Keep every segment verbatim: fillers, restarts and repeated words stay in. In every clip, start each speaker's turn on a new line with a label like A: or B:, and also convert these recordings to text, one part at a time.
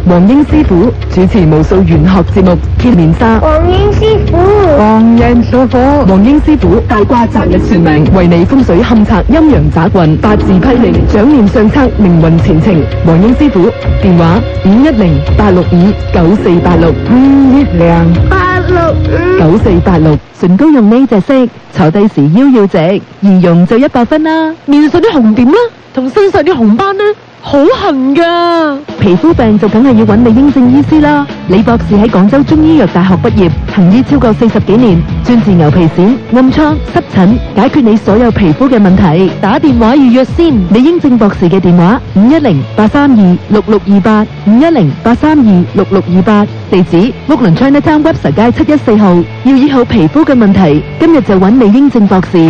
A: 黃英師傅主持無數玄學節目，揭面紗。
B: 黃英師傅，
A: 黃英師傅，黃英師傅大卦擇日算命，為你風水勘測陰陽雜運，八字批命，掌念上策，命運前程。黃英師傅電話五一零八六五九四八六五一零
B: 八六五
A: 九四八六。唇膏用呢隻色，坐低時腰要直，易用就一百分啦。面上啲紅點啦，同身上啲紅斑呢，好痕噶。皮膚病就梗係要揾李英正醫師啦。李博士喺廣州中醫藥大學畢業，行醫超過四十幾年，專治牛皮癬、暗瘡、濕疹，解決你所有皮膚嘅問題。打電話預約先。李英正博士嘅電話五一零八三二六六二八五一零八三二六六二八，地址屋崙 Chinatown Webster 街七一四號。要醫好皮膚嘅問題，今日就揾李英正博士。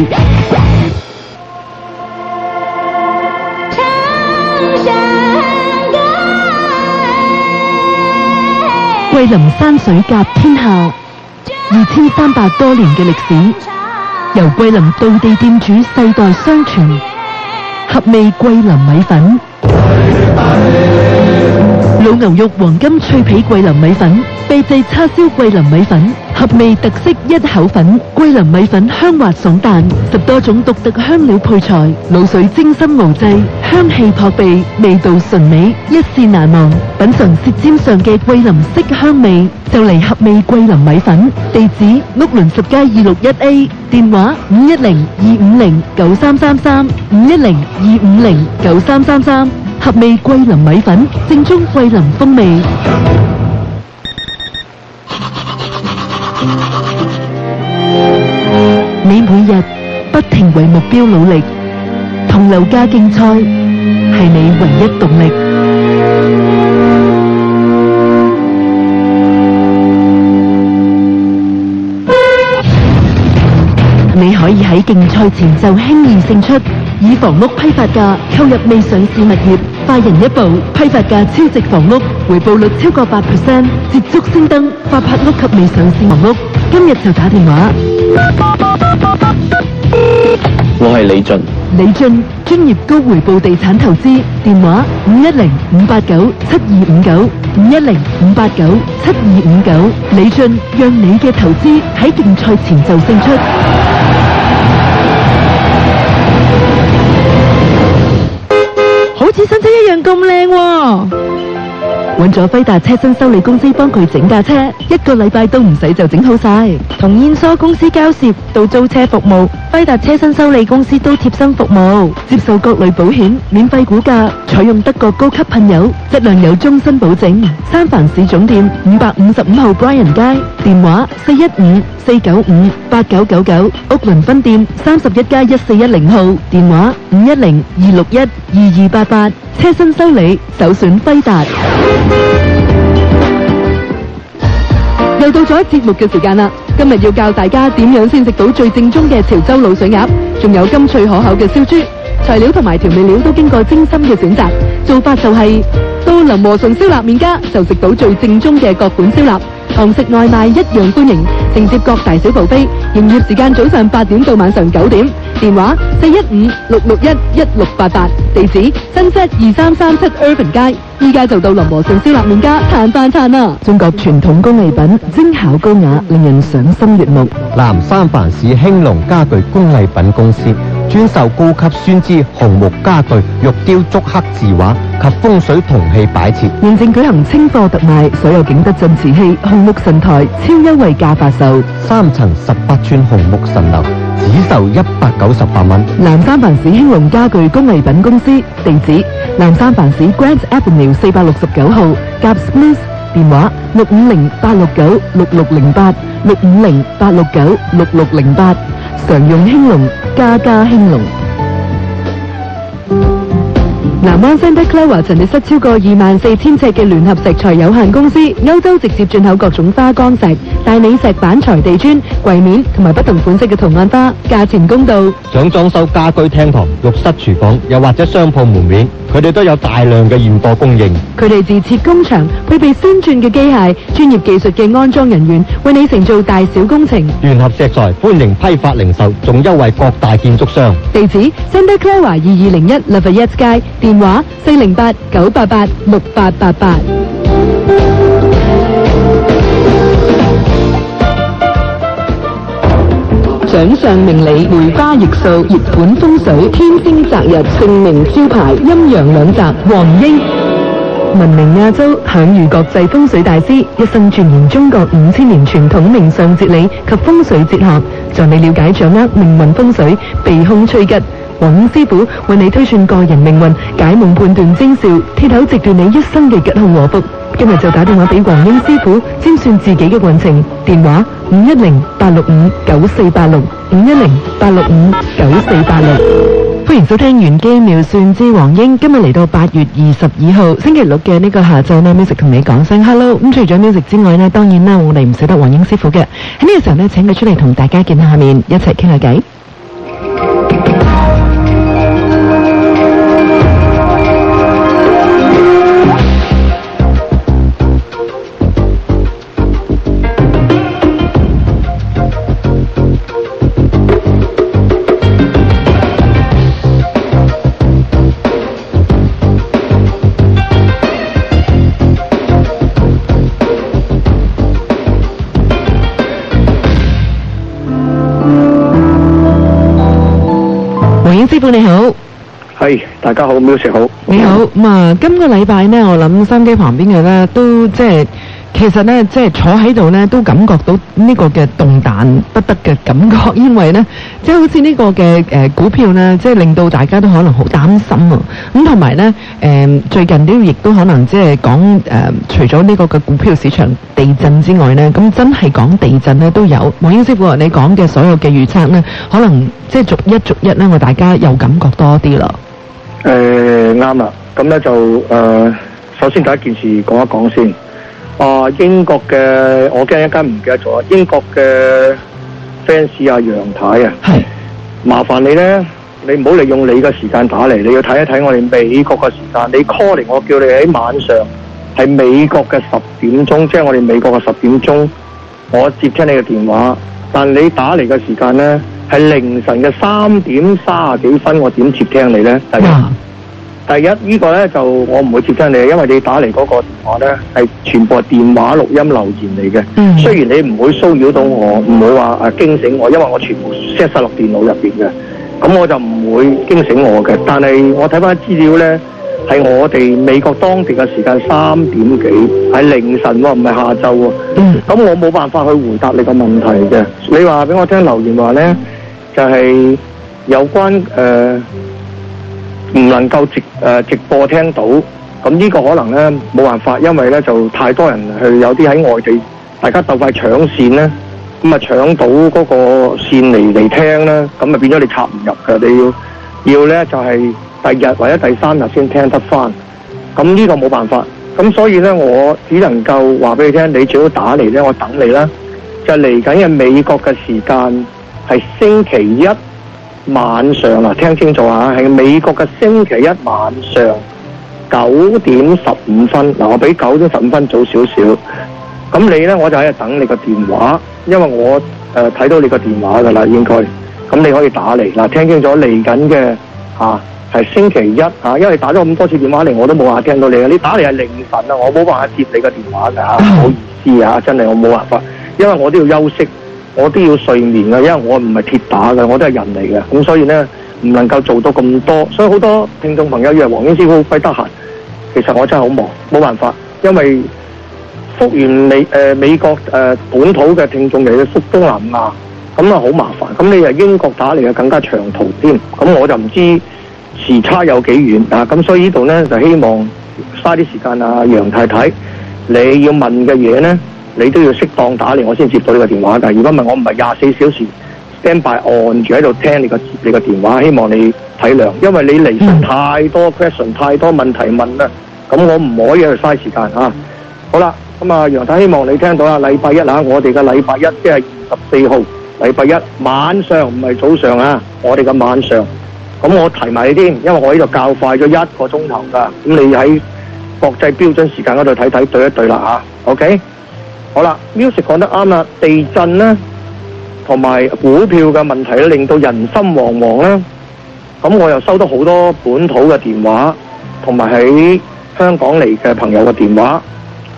A: 桂林山水甲天下，二千三百多年嘅歷史，由桂林道地店主世代相傳，合味桂林米粉。老牛肉黃金脆皮桂林米粉，秘製叉燒桂林米粉，合味特色一口粉。桂林米粉香滑爽彈，十多種獨特香料配材，滷水精心熬製，香氣撲鼻，味道純美，一試難忘。品嘗舌尖上嘅桂林色香味，就嚟合味桂林米粉。地址屋崙十街二六一 A， 電話五一零二五零九三三三五一零二五零九三三三。合味桂林米粉，正宗桂林風味。你每日不停為目標努力，同樓價競賽係你唯一動力。你可以喺競賽前就輕易勝出，以房屋批發價購入未上市物業，快人一步批發價超值房屋，回報率超過八 percent， 捷足先登發拍屋及未上市房屋。今日就打電話。
C: 我係李俊。
A: 李俊，專業高回報地產投資，電話五一零五八九七二五九五一零五八九七二五九。李俊，讓你嘅投資喺競賽前就勝出。好似新車一樣咁靚喎！揾咗輝達車身修理公司幫佢整架車，一個禮拜都唔使就整好晒。同燕梳公司交涉到租車服務，輝達車身修理公司都貼心服務，接受各類保險，免費估價，採用德國高級噴油，質量有終身保證。三藩市總店五百五十五號 Bryan 街，電話四一五四九五八九九九，屋崙分店三十一街一四一零號，電話五一零二六一二二八八。車身修理首選輝達。又到咗節目嘅時間啦！今日要教大家點樣先食到最正宗嘅潮州滷水鴨，仲有甘脆可口嘅燒豬。材料同埋調味料都經過精心嘅選擇，做法就係、是、到林和順燒臘麵家就食到最正宗嘅各款燒臘，堂食外賣一樣歡迎，承接各大小buffet，營業時間早上八點到晚上九點，電話四一五六六一一六八八，地址新set二三三七 Irvin 街，依家就到林和順燒臘麵家嘆飯餐啦！中國傳統工藝品，精巧高雅，令人賞心悅目。
D: 南三藩市興隆家具工藝品公司專售高級酸枝紅木家具、玉雕竹刻字畫及風水銅器擺設，
A: 現正舉行清貨特賣，所有景德鎮瓷器、紅木神台超優惠價發售，
D: 三層十八寸紅木神樓只售一百九十八蚊。
A: 南三藩市興隆家具工藝品公司，地址南三藩市 Grant Avenue 四百六十九號，夾 Smith， 電話六五零八六九六六零八六五零八六九六六零八，常用興隆，家家興隆。南灣 Santa Clara 陳列室超過二萬四千尺嘅聯合石材有限公司，歐洲直接進口各種花崗石、大理石板材地磚、櫃面同埋不同款式嘅圖案花，價錢公道。
D: 想裝修家居廳堂、浴室、廚房，又或者商鋪門面，佢哋都有大量嘅現貨供應。
A: 佢哋自設工場，配備先進嘅機械、專業技術嘅安裝人員，為你承做大小工程。
D: 聯合石材歡迎批發零售，仲優惠各大建築商。
A: 地址 Santa Clara 二二零一 Lafayette 街，電話四零八九八八六八八八。 掌上明理，梅花易數，熱盤風水，天星擇日，盛名招牌，陰陽兩擇，黃英。聞名亞洲，享譽國際風水大師，一生鑽研中國五千年傳統命相哲理及風水哲學，助你了解掌握命運風水，避凶趨吉。黃英師傅為你推算個人命運，解夢判斷徵兆，鐵口直斷你一生嘅吉凶禍福。今日就打電話俾黃英師傅，占算自己嘅運程。電話五一零八六五九四八六五一零八六五九四八六。歡迎收聽玄機妙算之黃英。今日嚟到八月二十二號星期六嘅呢個下晝呢 music 同你講聲 hello。咁除咗 music 之外呢，當然啦，我哋唔捨得黃英師傅嘅。喺呢個時候呢，請佢出嚟同大家見下面，一齊傾下偈。師傅你好，
C: 係大家好 ，music 好，
A: 你好。咁啊，今個禮拜呢，我諗收音機旁邊嘅呢，都即係其實呢，即係坐喺度呢，都感覺到呢個嘅動彈不得嘅感覺，因為呢，即係好似呢個嘅誒、呃、股票呢，即係令到大家都可能好擔心啊。咁同埋呢，誒、呃、最近都亦都可能即係講誒，除咗呢個嘅股票市場地震之外呢，咁真係講地震呢都有。黃英師傅你講嘅所有嘅預測呢，可能即係逐一逐一呢，我大家有感覺多啲啦。
C: 誒啱啦，咁呢就誒、呃，首先第一件事講一講先。啊，英國嘅我驚一間唔記得咗，英國嘅 fans 啊，楊太啊，係麻煩你呢，你唔好利用你嘅時間打嚟，你要睇一睇我哋美國嘅時間。你 call 嚟，我叫你喺晚上係美國嘅十點鐘，即係我哋美國嘅十點鐘，我接聽你嘅電話。但你打嚟嘅時間呢，係凌晨嘅三點三十幾分，我點接聽你呢？第一。第一，呢個呢，就我唔會接聽你，因為你打嚟嗰個電話呢，係全部係電話錄音留言嚟嘅。嗯。雖然你唔會騷擾到我，唔會話誒驚醒我，因為我全部 set 晒落電腦入邊嘅，咁我就唔會驚醒我嘅。但係我睇翻資料呢，係我哋美國當地嘅時間三點幾，係凌晨喎，唔係下晝喎。嗯。咁我冇辦法去回答你個問題嘅。你話俾我聽留言話呢，就係、是、有關誒。呃唔能夠直誒、呃、直播聽到，咁呢個可能咧冇辦法，因為咧就太多人去，有啲喺外地，大家鬥快搶線咧，咁啊搶到嗰個線嚟嚟聽咧，咁啊變咗你插唔入嘅，你要要咧就係、是、第日或者第三日先聽得翻，咁呢個冇辦法，咁所以咧我只能夠話俾你聽，你最好打嚟咧，我等你啦，就嚟緊嘅美國嘅時間係星期一晚上啦，聽清楚啊！係美國嘅星期一晚上九點十五分。嗱，我比九點十五分早少少。咁你呢，我就喺度等你個電話，因為我誒睇、呃、到你個電話噶啦，應該。咁你可以打嚟嗱，聽清楚嚟緊嘅嚇係星期一啊，因為打咗咁多次電話嚟，我都冇話聽到你啊！你打嚟係凌晨啊，我冇辦法接你個電話㗎嚇，唔好意思啊，真係我冇辦法，因為我都要休息。我都要睡眠嘅，因為我唔係鐵打嘅，我都係人嚟嘅，咁所以呢，唔能夠做到咁多，所以好多聽眾朋友以為黃英師傅好鬼得閒，其實我真係好忙，冇辦法，因為復完美誒、呃、美國誒、呃、本土嘅聽眾嚟嘅復東南亞，咁啊好麻煩，咁你由英國打嚟嘅更加長途添，咁我就唔知時差有幾遠啊，咁所以呢度呢，就希望嘥啲時間啊，楊太太，你要問嘅嘢呢，你都要適當打嚟，我先接到呢個電話㗎。如果唔係，我唔係廿四小時 stand by 按住喺度聽你個你個電話。希望你體諒，因為你離身太多 question、太多問題問啦，咁我唔可以去嘥時間嚇。好啦，咁啊楊太希望你聽到啦。禮拜一啊，我哋嘅禮拜一即係二十四號，禮拜一晚上唔係早上啊，我哋嘅晚上。咁我提埋你添，因為我呢度較快咗一個鐘頭㗎。咁你喺國際標準時間嗰度睇睇對一對啦嚇。OK。好啦 ，music 講得啱啦，地震咧，同埋股票嘅問題咧，令到人心惶惶咧。咁我又收到好多本土嘅電話，同埋喺香港嚟嘅朋友嘅電話。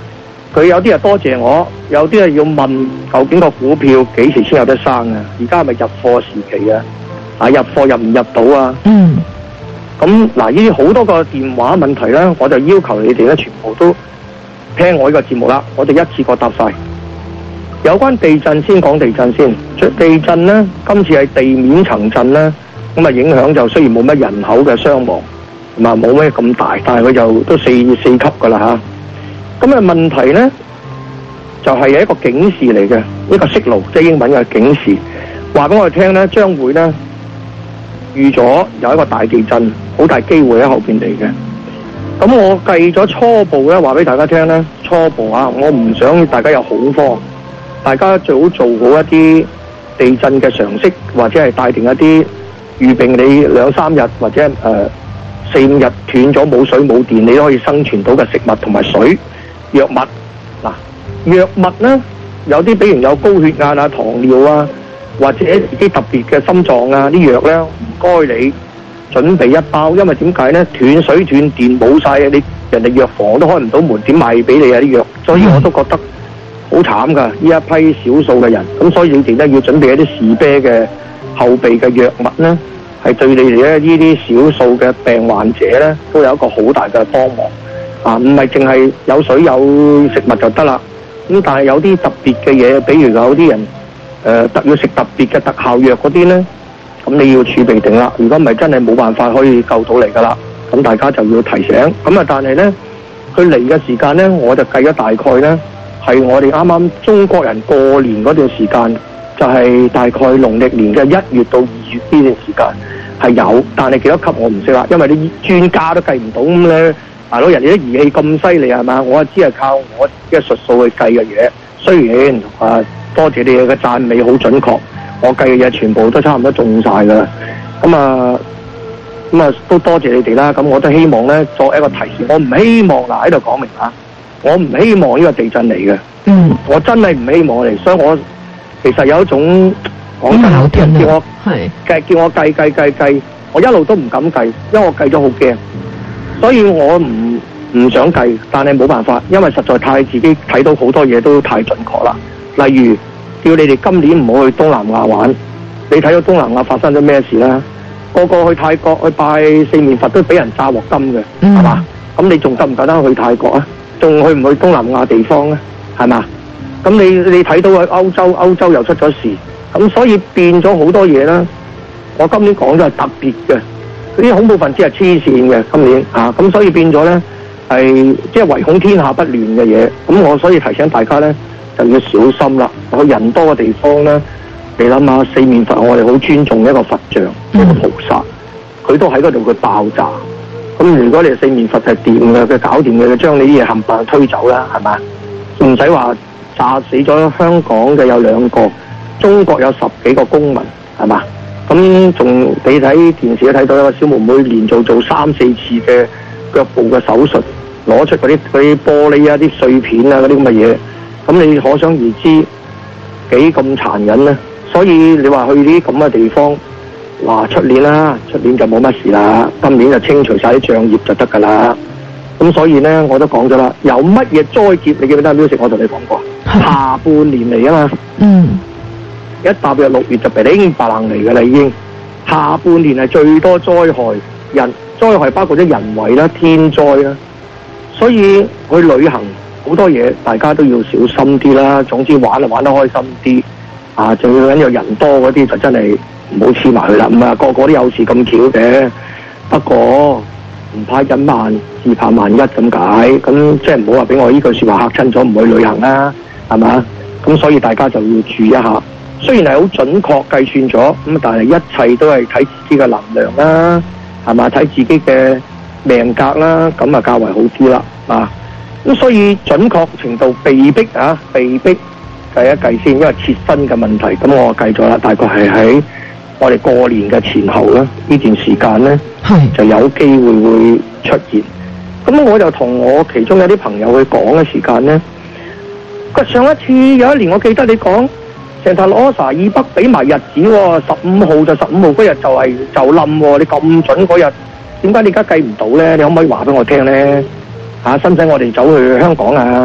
C: 佢有啲係多謝我，有啲係要問究竟個股票幾時先有得生啊？而家係咪入貨時期啊？啊，入貨入唔入到啊？
A: 嗯。
C: 咁嗱，呢啲好多個電話問題咧，我就要求你哋咧，全部都聽我呢個節目啦，我就一次過答晒。有關地震先講地震先，地震咧，今次係地面層震咧，咁啊影響就雖然冇乜人口嘅傷亡，同埋冇咩咁大，但係佢就都四四級噶啦吓。咁啊問題咧，就係、是、一個警示嚟嘅，一個 signal，即係英文嘅警示，話俾我哋聽咧，將會咧預咗有一個大地震，好大機會喺後邊嚟嘅。咁我計咗初步咧，話俾大家聽咧，初步啊，我唔想大家有恐慌。大家最好做好一啲地震嘅常識，或者係帶定一啲預備你兩三日或者誒、呃、四五日斷咗冇水冇電，你都可以生存到嘅食物同埋水藥物。嗱，藥物咧有啲比如有高血壓啊、糖尿啊，或者啲特別嘅心臟啊啲藥咧，唔該你準備一包，因為點解咧？斷水斷電冇晒，你人哋藥房都開唔到門，點賣俾你啊啲藥？所以我都覺得好慘噶，呢一批少數嘅人，咁所以你哋咧要準備一啲士啤嘅後備嘅藥物咧，係對你哋咧呢啲少數嘅病患者咧，都有一個好大嘅幫忙啊！唔係淨係有水有食物就得啦，咁但係有啲特別嘅嘢，比如有啲人誒特、呃、要食特別嘅特效藥嗰啲咧，咁你要儲備定啦。如果唔係真係冇辦法可以救到嚟噶啦，咁大家就要提醒。咁啊，但係咧佢嚟嘅時間咧，我就計咗大概咧。係我哋啱啱中國人過年嗰段時間，就係、是、大概農曆年嘅一月到二月呢段時間係有，但係幾多級我唔識啦，因為啲專家都計唔到咁咧。大佬人哋啲儀器咁犀利係嘛，我只係靠我嘅術數去計嘅嘢。雖然啊，多謝你哋嘅讚美好準確，我計嘅嘢全部都差唔多中晒㗎啦。咁啊，咁啊都多謝你哋啦。咁我都希望咧作一個提示，我唔希望嗱喺度講明嚇。我唔希望呢個地震嚟嘅，嗯，我真係唔希望嚟，所以我其實有一種講真，叫我計叫我計計計計，我一路都唔敢計，因為我計咗好驚，所以我唔唔想計，但係冇辦法，因為實在太自己睇到好多嘢都太準確啦。例如叫你哋今年唔好去東南亞玩，你睇到東南亞發生咗咩事啦？個個去泰國去拜四面佛都俾人炸鑊金嘅，係、嗯、嘛？咁你仲得唔得得去泰國啊？仲去唔去東南亞地方咧？係嘛？咁你你睇到喺歐洲，歐洲又出咗事，咁所以變咗好多嘢啦。我今年講咗係特別嘅，嗰啲恐怖分子係黐線嘅今年啊，咁所以變咗咧係即係唯恐天下不亂嘅嘢。咁我所以提醒大家咧就要小心啦。去人多嘅地方咧，你諗下四面佛，我哋好尊重一個佛像，一個菩薩，佢都喺嗰度佢爆炸。咁如果你四面佛係掂嘅，佢搞掂嘅，佢將你啲嘢冚唪唥推走啦，係嘛？唔使話炸死咗香港嘅有兩個，中國有十幾個公民，係嘛？咁仲你睇電視都睇到一個小妹妹連續做三四次嘅腳部嘅手術，攞出嗰啲嗰啲玻璃啊、啲碎片啊嗰啲咁嘅嘢，咁你可想而知幾咁殘忍咧？所以你話去啲咁嘅地方。話出年啦，出年就冇乜事啦，今年就清除晒啲障業就得噶啦。咁所以咧，我都講咗啦，有乜嘢災劫，你記唔記得 music 我同你講過，下半年嚟啊嘛。嗯。一踏入六月就鼻零白冷嚟噶啦，已經。下半年係最多災害，人災害包括咗人為啦、天災啦。所以去旅行好多嘢，大家都要小心啲啦。總之玩就玩得開心啲，啊，仲要緊有人多嗰啲就真係。唔好黐埋去啦，唔係個個都有事咁巧嘅。不過唔怕隱患，只怕萬一咁解。咁即係唔好話俾我呢句說話嚇親咗，唔去旅行啦，係嘛？咁所以大家就要注意一下。雖然係好準確計算咗，咁但係一切都係睇自己嘅能量啦，係嘛？睇自己嘅命格啦，咁啊較為好啲啦。啊，咁所以準確程度被逼啊，被逼計一計先，因為切身嘅問題，咁我計咗啦，大概係喺。我哋過年嘅前後咧，呢段時間咧就有機會會出現。咁我就同我其中有啲朋友去講嘅時間咧，個上一次有一年我記得你講成塔羅莎以北俾埋日子喎、哦，十五號就十五號嗰日就係、是、就冧喎、哦，你咁準嗰日，點解你而家計唔到咧？你可唔可以話俾我聽咧？嚇、啊，使唔使我哋走去香港啊？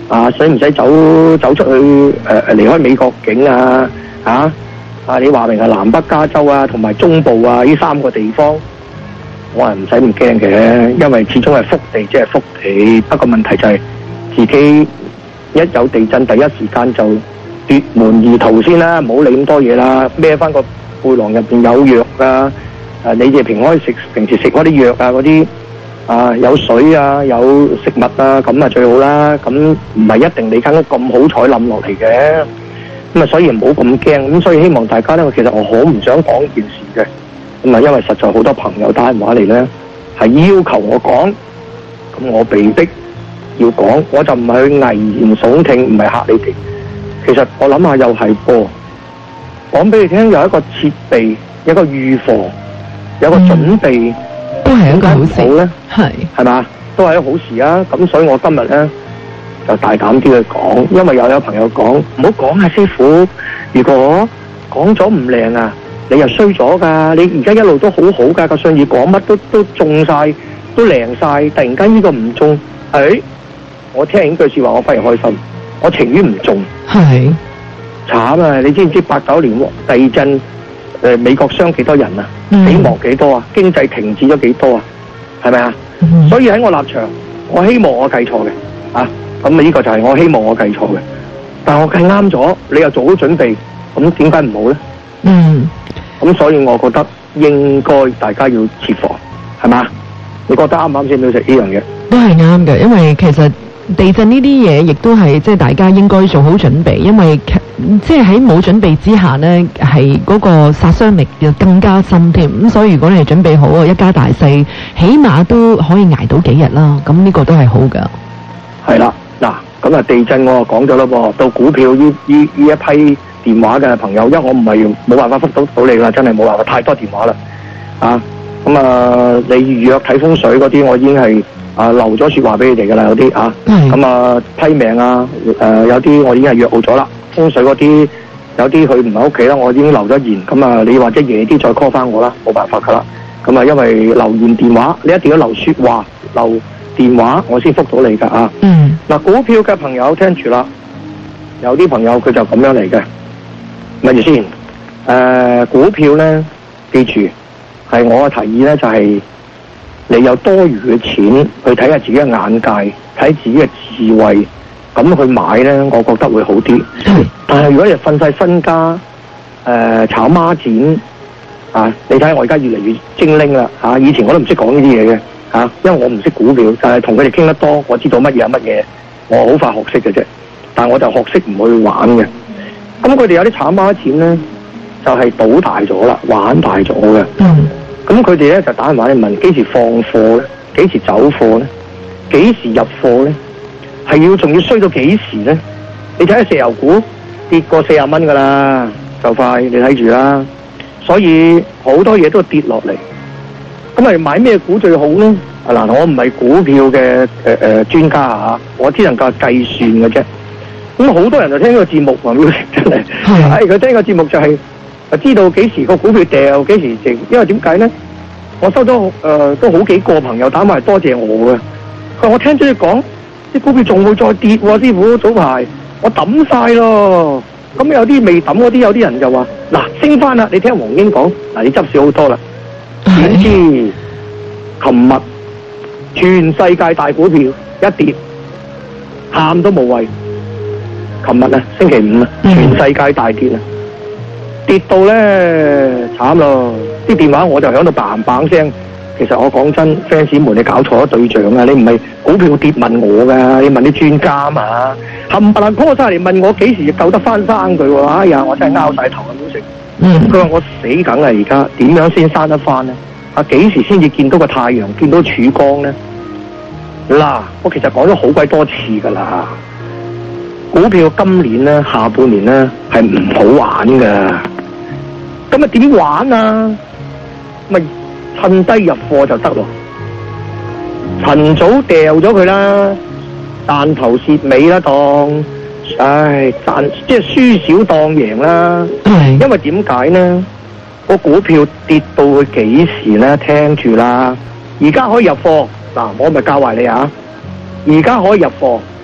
C: 啊，使唔使走走出去誒誒、呃、離開美國境啊？啊啊！你話明係南北加州啊，同埋中部啊，呢三個地方，我係唔使咁驚嘅，因為始終係福地，即係福地。不過問題就係自己一有地震，第一時間就奪門而逃先啦，唔好理咁多嘢啦，孭翻個背囊入邊有藥啊！誒，你哋平開食平時食嗰啲藥啊，嗰啲啊有水啊，有食物啊，咁啊最好啦。咁唔係一定你間屋咁好彩冧落嚟嘅，咁啊所以唔好咁驚。咁所以希望大家咧，其實我好唔想講件事嘅，咁啊因為實在好多朋友打電話嚟咧，係要求我講，咁我被逼要講，我就唔係去危言聳聽，唔係嚇你哋。其實我諗下又係噃，講俾你聽有一個設備，有一個預防。有個準備、嗯、
A: 都係一個好事
C: 咧，
A: 係
C: 係嘛，都係一個好事啊！咁所以我今日咧就大膽啲去講，因為又有朋友講唔好講啊，師傅，如果講咗唔靚啊，你又衰咗噶，你而家一路都好好噶，個信義講乜都都中晒，都靚晒，突然間呢個唔中，誒、哎，我聽完呢句說話我反而開心，我情願唔中，係慘啊！你知唔知八九年地震？誒、呃，美國傷幾多人啊？嗯、死亡幾多啊？經濟停止咗幾多啊？係咪啊？嗯、所以喺我立場，我希望我計錯嘅，啊，咁啊呢個就係我希望我計錯嘅，但我計啱咗，你又做好準備，咁點解唔好咧？嗯，咁所以我覺得應該大家要設防，係嘛？你覺得啱唔啱先？老實呢樣嘢
A: 都係啱嘅，因為其實地震呢啲嘢，亦都係即係大家應該做好準備，因為即係喺冇準備之下呢，係嗰個殺傷力又更加深添。咁所以如果你係準備好啊，一家大細起碼都可以捱到幾日啦。咁呢個都係好噶。
C: 係啦，嗱，咁啊地震我講咗啦噃，到股票呢呢呢一批電話嘅朋友，因為我唔係冇辦法覆到到你啦，真係冇辦法，太多電話啦。啊，咁啊，你預約睇風水嗰啲，我已經係啊留咗說話俾你哋噶啦，有啲啊，咁啊批命啊，誒、呃、有啲我已經係約好咗啦。風水嗰啲有啲佢唔喺屋企啦，我已經留咗言，咁啊你或者夜啲再 call 翻我啦，冇辦法噶啦。咁啊因為留言電話，你一定要留說話，留電話我先覆到你噶啊。嗯。嗱，股票嘅朋友聽住啦，有啲朋友佢就咁樣嚟嘅，咪住先。誒、呃，股票咧，記住係我嘅提議咧，就係、是、你有多餘嘅錢去睇下自己嘅眼界，睇自己嘅智慧。咁去買咧，我覺得會好啲。但係如果你瞓晒身家，誒、呃、炒孖展啊，你睇我而家越嚟越精靈啦嚇、啊！以前我都唔識講呢啲嘢嘅嚇，因為我唔識股票，但係同佢哋傾得多，我知道乜嘢係乜嘢，我好快學識嘅啫。但係我就學識唔去玩嘅。咁佢哋有啲炒孖展咧，就係、是、賭大咗啦，玩大咗嘅。咁佢哋咧就打電話嚟問幾時放貨咧，幾時走貨咧，幾時入貨咧？係要仲要衰到幾時咧？你睇下石油股跌過四十蚊噶啦，就快你睇住啦。所以好多嘢都跌落嚟。咁咪買咩股最好咧？啊嗱，我唔係股票嘅誒誒專家啊，我只能夠計算嘅啫。咁好多人就聽個節目話要真係，係佢聽個節目就係、是、知道幾時個股票掉，幾時剩。因為點解咧？我收咗誒、呃、都好幾個朋友打埋多謝我嘅。佢話我聽咗你講。啲股票仲會再跌喎、啊，師傅早排我抌晒咯。咁有啲未抌嗰啲，有啲人就話：嗱，升翻啦！你聽黃英講，嗱，你執少好多啦。點知琴日全世界大股票一跌，喊都無謂。琴日啊，星期五啊，全世界大跌啊，跌到咧慘咯！啲電話我就響度嘭嘭聲。其實我講真 ，fans 們你搞錯咗對象啊！你唔係股票跌問我噶，你問啲專家嘛，冚唪唥 call 晒嚟問我幾時救得翻生佢喎？哎呀，我真係拗晒頭咁食。嗯。佢話我死梗啦！而家點樣先生得翻呢？啊，幾時先至見到個太陽，見到曙光呢？嗱，我其實講咗好鬼多次噶啦，股票今年呢，下半年呢，係唔好玩噶。咁啊點玩啊？咪？趁低入貨就得咯，趁早掉咗佢啦，彈頭蝕尾啦當，唉賺即係輸少當贏啦。因為點解呢？個股票跌到去幾時呢？聽住啦，而家可以入貨嗱，我咪教壞你啊！而家可以入貨，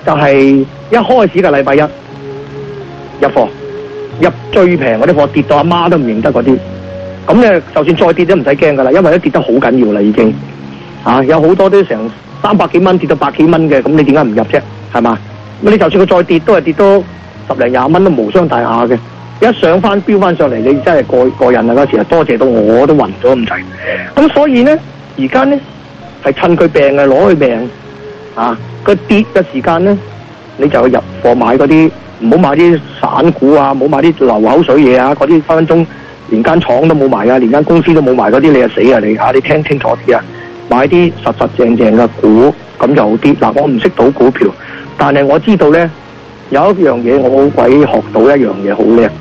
C: 就係、是、一開始嘅禮拜一入貨，入最平嗰啲貨，跌到阿媽都唔認得嗰啲。咁咧，就算再跌都唔使驚噶啦，因為都跌得好緊要啦，已經嚇、啊、有好多都成三百幾蚊跌到百幾蚊嘅，咁你點解唔入啫？係嘛？咁你就算佢再跌，都係跌多十零廿蚊都無傷大雅嘅。一上翻飆翻上嚟，你真係過過癮啊！嗰時啊，多謝到我都暈咗咁滯。咁所以咧，而家咧係趁佢病嘅攞佢命啊！佢跌嘅時間咧，你就入貨買嗰啲，唔好買啲散股啊，唔好買啲流口水嘢啊，嗰啲分分鐘連間廠都冇埋啊，連間公司都冇埋嗰啲，你就死啊你嚇！你聽清楚啲啊，買啲實實正正嘅股咁就好啲。嗱，我唔識賭股票，但係我知道咧。有一樣嘢我好鬼學到一樣嘢好叻嘅，誒、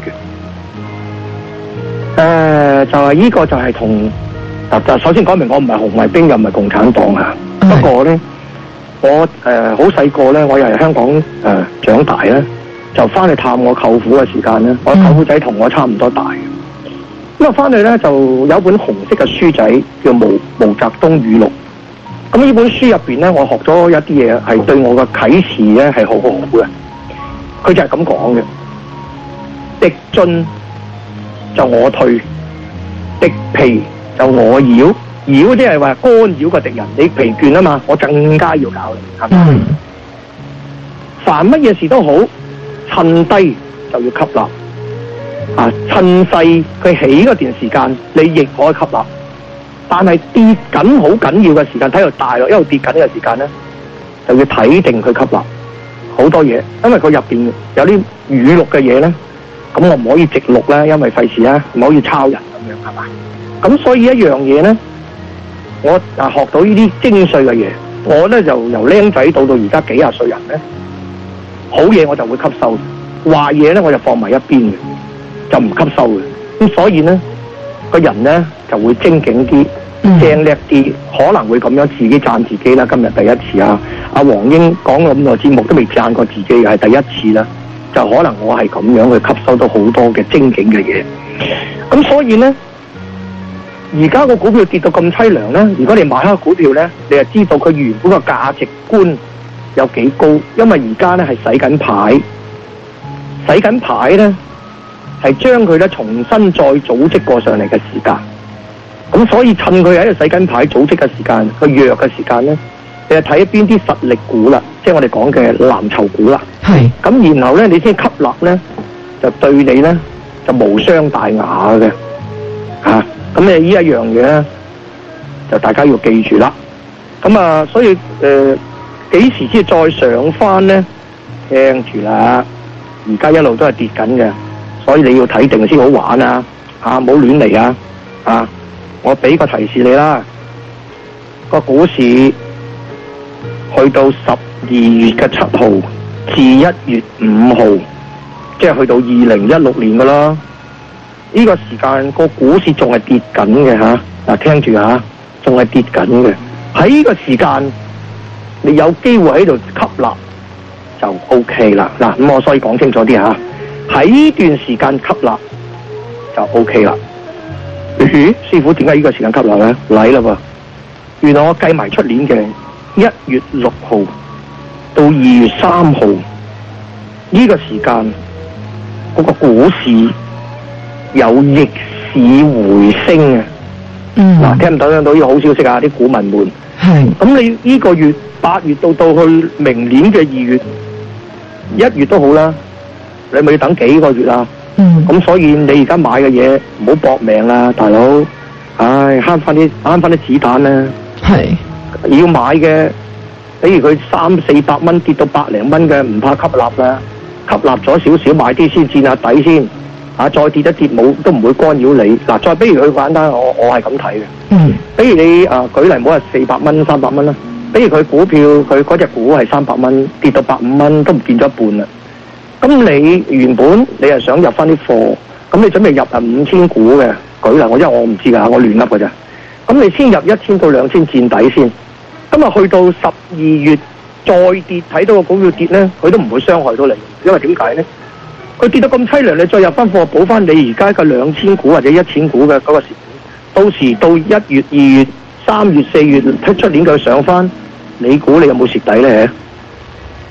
C: 呃、就係、是、呢個就係同嗱，首先講明我唔係紅衛兵又唔係共產黨啊。不過咧，我誒好細個咧，我又係香港誒、呃、長大咧，就翻去探我舅父嘅時間咧，我舅父仔同我差唔多大嘅。咁啊翻去咧就有本紅色嘅書仔叫《毛毛澤東語錄》。咁呢本書入邊咧，我學咗一啲嘢係對我嘅啟示咧係好好嘅。佢就係咁講嘅，敵進就我退，敵疲就我擾，擾即係話干擾個敵人，你疲倦啊嘛，我更加要搞你，係咪？嗯、凡乜嘢事都好，趁低就要吸納，啊，趁勢佢起嗰段時間，你亦可以吸納，但係跌緊好緊要嘅時間，睇到大咯，一路跌緊嘅時間咧，就要睇定佢吸納。好多嘢，因為佢入邊有啲語錄嘅嘢咧，咁我唔可以直錄啦，因為費事啊，唔可以抄人咁樣，係嘛？咁所以一樣嘢咧，我啊學到呢啲精髓嘅嘢，我咧就由僆仔到到而家幾廿歲人咧，好嘢我就會吸收，壞嘢咧我就放埋一邊嘅，就唔吸收嘅。咁所以咧，個人咧就會精警啲。正叻啲，可能會咁樣自己讚自己啦。今日第一次啊，阿黃英講咁耐節目都未讚過自己，係第一次啦。就可能我係咁樣去吸收到好多嘅精警嘅嘢。咁所以呢，而家個股票跌到咁淒涼呢，如果你買開股票呢，你就知道佢原本個價值觀有幾高。因為而家呢係洗緊牌，洗緊牌呢係將佢咧重新再組織過上嚟嘅時間。咁所以趁佢喺度洗緊牌組織嘅時間，佢弱嘅時間咧，你就睇邊啲實力股啦，即係我哋講嘅藍籌股啦。係。咁然後咧，你先吸納咧，就對你咧就無傷大雅嘅嚇。咁你呢一樣嘢咧，就大家要記住啦。咁啊，所以誒幾時先再上翻咧？聽住啦，而家一路都係跌緊嘅，所以你要睇定先好玩啊！嚇，唔好亂嚟啊！啊！我俾個提示你啦，個股市去到十二月嘅七號至一月五號，即係去到二零一六年噶啦。呢個時間個股市仲係跌緊嘅吓，嗱聽住吓，仲係跌緊嘅。喺呢個時間，你有機會喺度吸納就 OK 啦。嗱，咁我所以講清楚啲吓，喺呢段時間吸納就 OK 啦。咦，師傅點解呢個時間吸納咧？嚟啦噃！原來我計埋出年嘅一月六號到二月三號呢個時間，嗰個股市有逆市回升啊！嗯，嗱，聽唔到聽到呢個好消息啊！啲股民們係咁，你呢個月八月到到去明年嘅二月一月都好啦，你咪要等幾個月啊？嗯，咁所以你而家買嘅嘢唔好搏命啦，大佬，唉，慳翻啲慳翻啲子彈啦。係要買嘅，比如佢三四百蚊跌到百零蚊嘅，唔怕吸納啦，吸納咗少少，買啲先，墊下底先。啊，再跌一跌冇都唔會干擾你。嗱，再比如佢簡單，我我係咁睇嘅。嗯，比如你啊，舉例唔好話四百蚊、三百蚊啦，比如佢股票佢嗰隻股係三百蚊，跌到百五蚊都唔見咗一半啦。咁你原本你係想入翻啲貨，咁你準備入啊五千股嘅，舉例我因為我唔知㗎，我亂噏㗎咋。咁你先入一千到兩千墊底先，咁啊去到十二月再跌，睇到個股票跌咧，佢都唔會傷害到你，因為點解咧？佢跌到咁凄涼，你再入翻貨補翻你而家嘅兩千股或者一千股嘅嗰個時，到時到一月、二月、三月、四月出出年佢上翻，你估你有冇蝕底咧？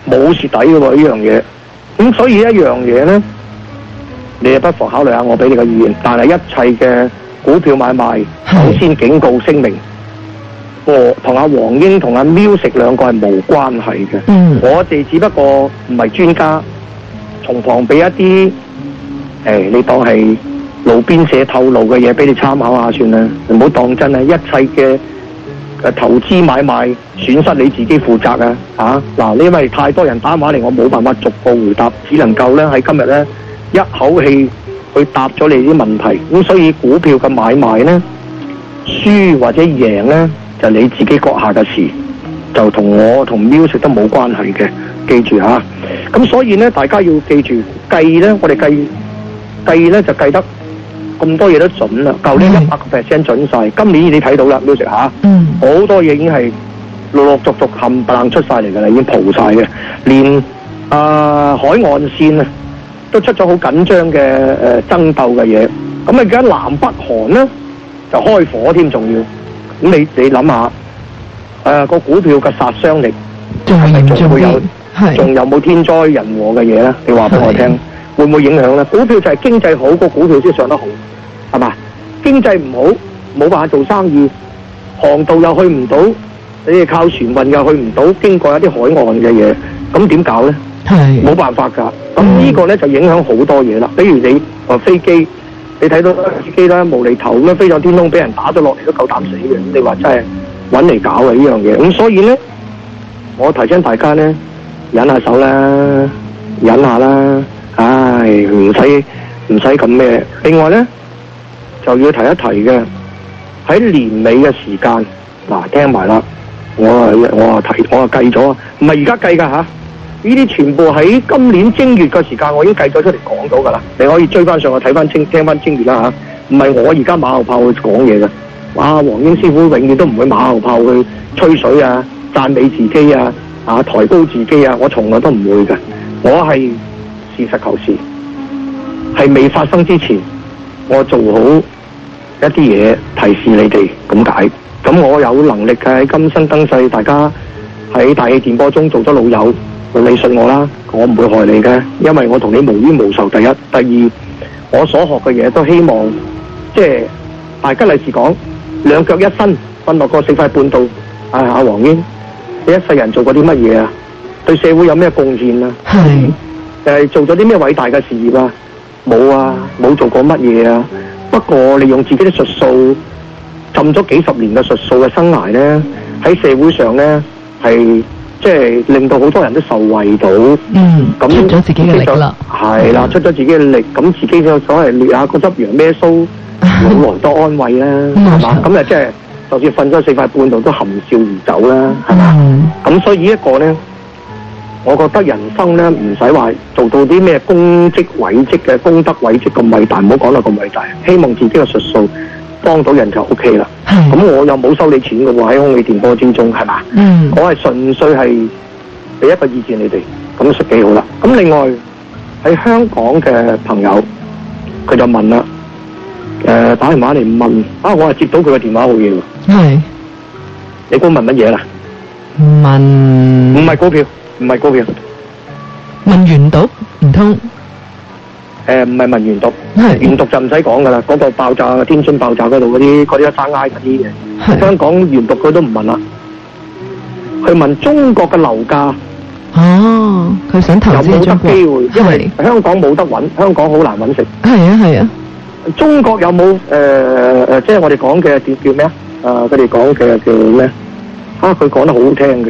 C: 冇蝕底嘅喎呢樣嘢。咁所以一樣嘢咧，你哋不妨考慮下我俾你嘅意見。但係一切嘅股票買賣，首先警告聲明，我同阿黃英同阿 Music 兩個係冇關係嘅。
A: 嗯，
C: 我哋只不過唔係專家，從旁俾一啲誒、哎，你當係路邊社透露嘅嘢俾你參考下算啦，唔好當真啊！一切嘅誒投資買賣損失你自己負責啊！嚇嗱，因為太多人打電話嚟，我冇辦法逐個回答，只能夠咧喺今日咧一口氣去答咗你啲問題。咁所以股票嘅買賣咧，輸或者贏咧，就你自己閣下嘅事，就同我同 Music 都冇關係嘅，記住嚇。咁所以咧，大家要記住計咧，我哋計計咧就計得咁多嘢都準啦。舊年一百個 percent 準晒，今年你睇到啦 Music 嚇，
A: 嗯，
C: 好多嘢已經係陸陸續續冚唪唥出晒嚟㗎啦，已經蒲晒嘅，連啊、呃、海岸線啊都出咗好緊張嘅誒、呃、爭鬥嘅嘢。咁啊而家南北韓咧就開火添，仲要咁你你諗下誒個股票嘅殺傷力
A: 仲
C: 係咪
A: 嚴重
C: 仲會有？
A: 係
C: 仲有冇天災人禍嘅嘢咧？你話俾我聽，會唔會影響咧？股票就係經濟好，個股票先上得好，係嘛？經濟唔好，冇辦法做生意，航道又去唔到，你哋靠船運又去唔到，經過一啲海岸嘅嘢，咁點搞咧？
A: 係
C: 冇辦法㗎。咁呢個咧就影響好多嘢啦。比如你話飛機，你睇到飛機啦，無厘頭咁樣飛上天空，俾人打咗落嚟都夠膽死嘅。咁你話真係揾嚟搞嘅呢樣嘢。咁所以咧，我提醒大家咧。忍下手啦，忍下啦，唉，唔使唔使咁咩。另外咧，就要提一提嘅喺年尾嘅時間，嗱聽埋啦，我啊我啊提我啊計咗，唔係而家計㗎吓，呢啲全部喺今年正月嘅時間，我已經計咗出嚟講到㗎啦。你可以追翻上去睇翻清聽翻正月啦吓，唔係我而家馬後炮去講嘢嘅。哇，黃英師傅永遠都唔會馬後炮去吹水啊，讚美自己啊。啊！抬高自己啊！我從來都唔會嘅，我係實事求是，係未發生之前，我做好一啲嘢提示你哋咁解。咁我有能力嘅喺今生今世，大家喺大氣電波中做咗老友，你信我啦，我唔會害你嘅，因為我同你無冤無仇。第一，第二，我所學嘅嘢都希望即係大吉利是講，兩腳一伸瞓落個四塊半度。啊，阿黃英。你一世人做過啲乜嘢啊？對社會有咩貢獻啊？
A: 係
C: 誒做咗啲咩偉大嘅事業啊？冇啊，冇做過乜嘢啊？不過利用自己啲術數，浸咗幾十年嘅術數嘅生涯咧，喺社會上咧係即係令到好多人都受惠到。
A: 嗯，
C: 咁
A: 出咗自己嘅力啦。
C: 係啦，出咗自己嘅力，咁自己嘅所謂裂下個執羊咩須，老來多安慰啦，係嘛？咁啊即係。就算瞓咗四塊半度都含笑而走啦，係嘛？咁、嗯、所以呢一個咧，我覺得人生咧唔使話做到啲咩功績偉績嘅功德偉績咁偉大，唔好講到咁偉大。希望自己嘅術數幫到人就 O K 啦。咁我又冇收你錢嘅喎，喺空氣電波之中係嘛？嗯，我係純粹係俾一個意見你哋，咁實幾好啦。咁另外喺香港嘅朋友，佢就問啦。誒、呃，打電話嚟問啊，我係接到佢嘅電話好嘢喎。係，你估問乜嘢啦？
A: 問
C: 唔係股票，唔係股票。
A: 問原毒唔通？
C: 誒，唔係問原毒，原毒就唔使講噶啦，嗰、那個爆炸天津爆炸嗰度嗰啲嗰啲一山埃嗰啲嘅。香港原毒佢都唔問啦，佢問中國嘅樓價。哦，佢想投資中國。有冇得機會？因為香港冇得揾，香港好難揾食。係啊，係啊。中國有冇誒誒，即係我哋講嘅叫叫咩啊？啊，佢哋講嘅叫咩？啊，佢講得好好聽嘅。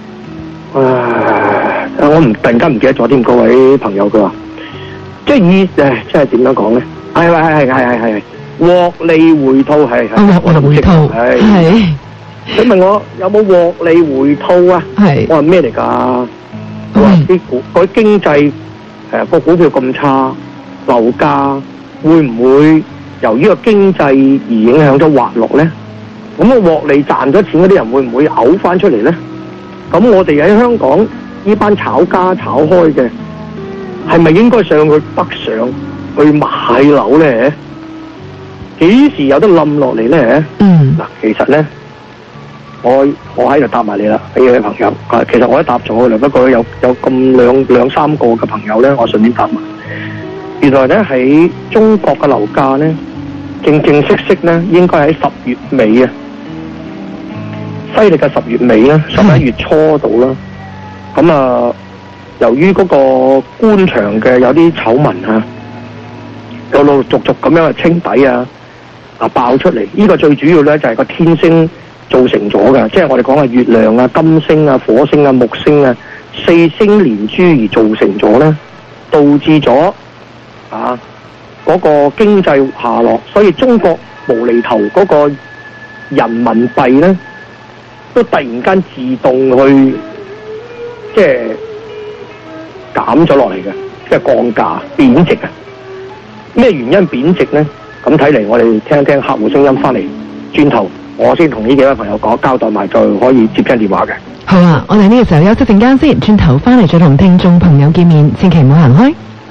C: 啊，我唔突然間唔記得咗添，各位朋友佢話，即係以誒，即係點樣講咧？係係係係係係係，獲利回吐係係，我就唔識係。係。佢問我有冇獲利回吐啊？係。我話咩嚟㗎？佢話啲股嗰啲經濟誒個股票咁差，樓價。會唔會由於個經濟而影響咗滑落咧？咁我獲利賺咗錢嗰啲人會唔會嘔翻出嚟咧？咁我哋喺香港呢班炒家炒開嘅，係咪應該上去北上去買樓咧？幾時有得冧落嚟咧？嗯，嗱，其實咧， 我我喺度答埋你啦，俾你嘅朋友。啊，其實我都答咗噶啦，不過有有咁兩兩三個嘅朋友咧，我順便答埋。原來咧喺中國嘅樓價咧，正正式式咧應該喺十月尾啊，西歷嘅十月尾啦，十一月初度啦。咁啊，由於嗰個官場嘅有啲醜聞嚇，陸陸續續咁樣嘅清底啊啊爆出嚟，呢、這個最主要咧就係、是、個天星造成咗嘅，即係我哋講嘅月亮啊、金星啊、火星啊、木星啊四星連珠而造成咗咧，導致咗啊嗰、那個經濟下落，所以中國無厘頭嗰個人民幣咧都突然間自動去即係減咗落嚟嘅，即係降價貶值啊！咩原因貶值咧？咁睇嚟，我哋聽一聽客戶聲音翻嚟，轉頭我先同呢幾位朋友講交代埋，就可以接聽電話嘅。
A: 好啊，我哋呢個時候休息陣間先，轉頭翻嚟再同聽眾朋友見面，千祈唔好行開。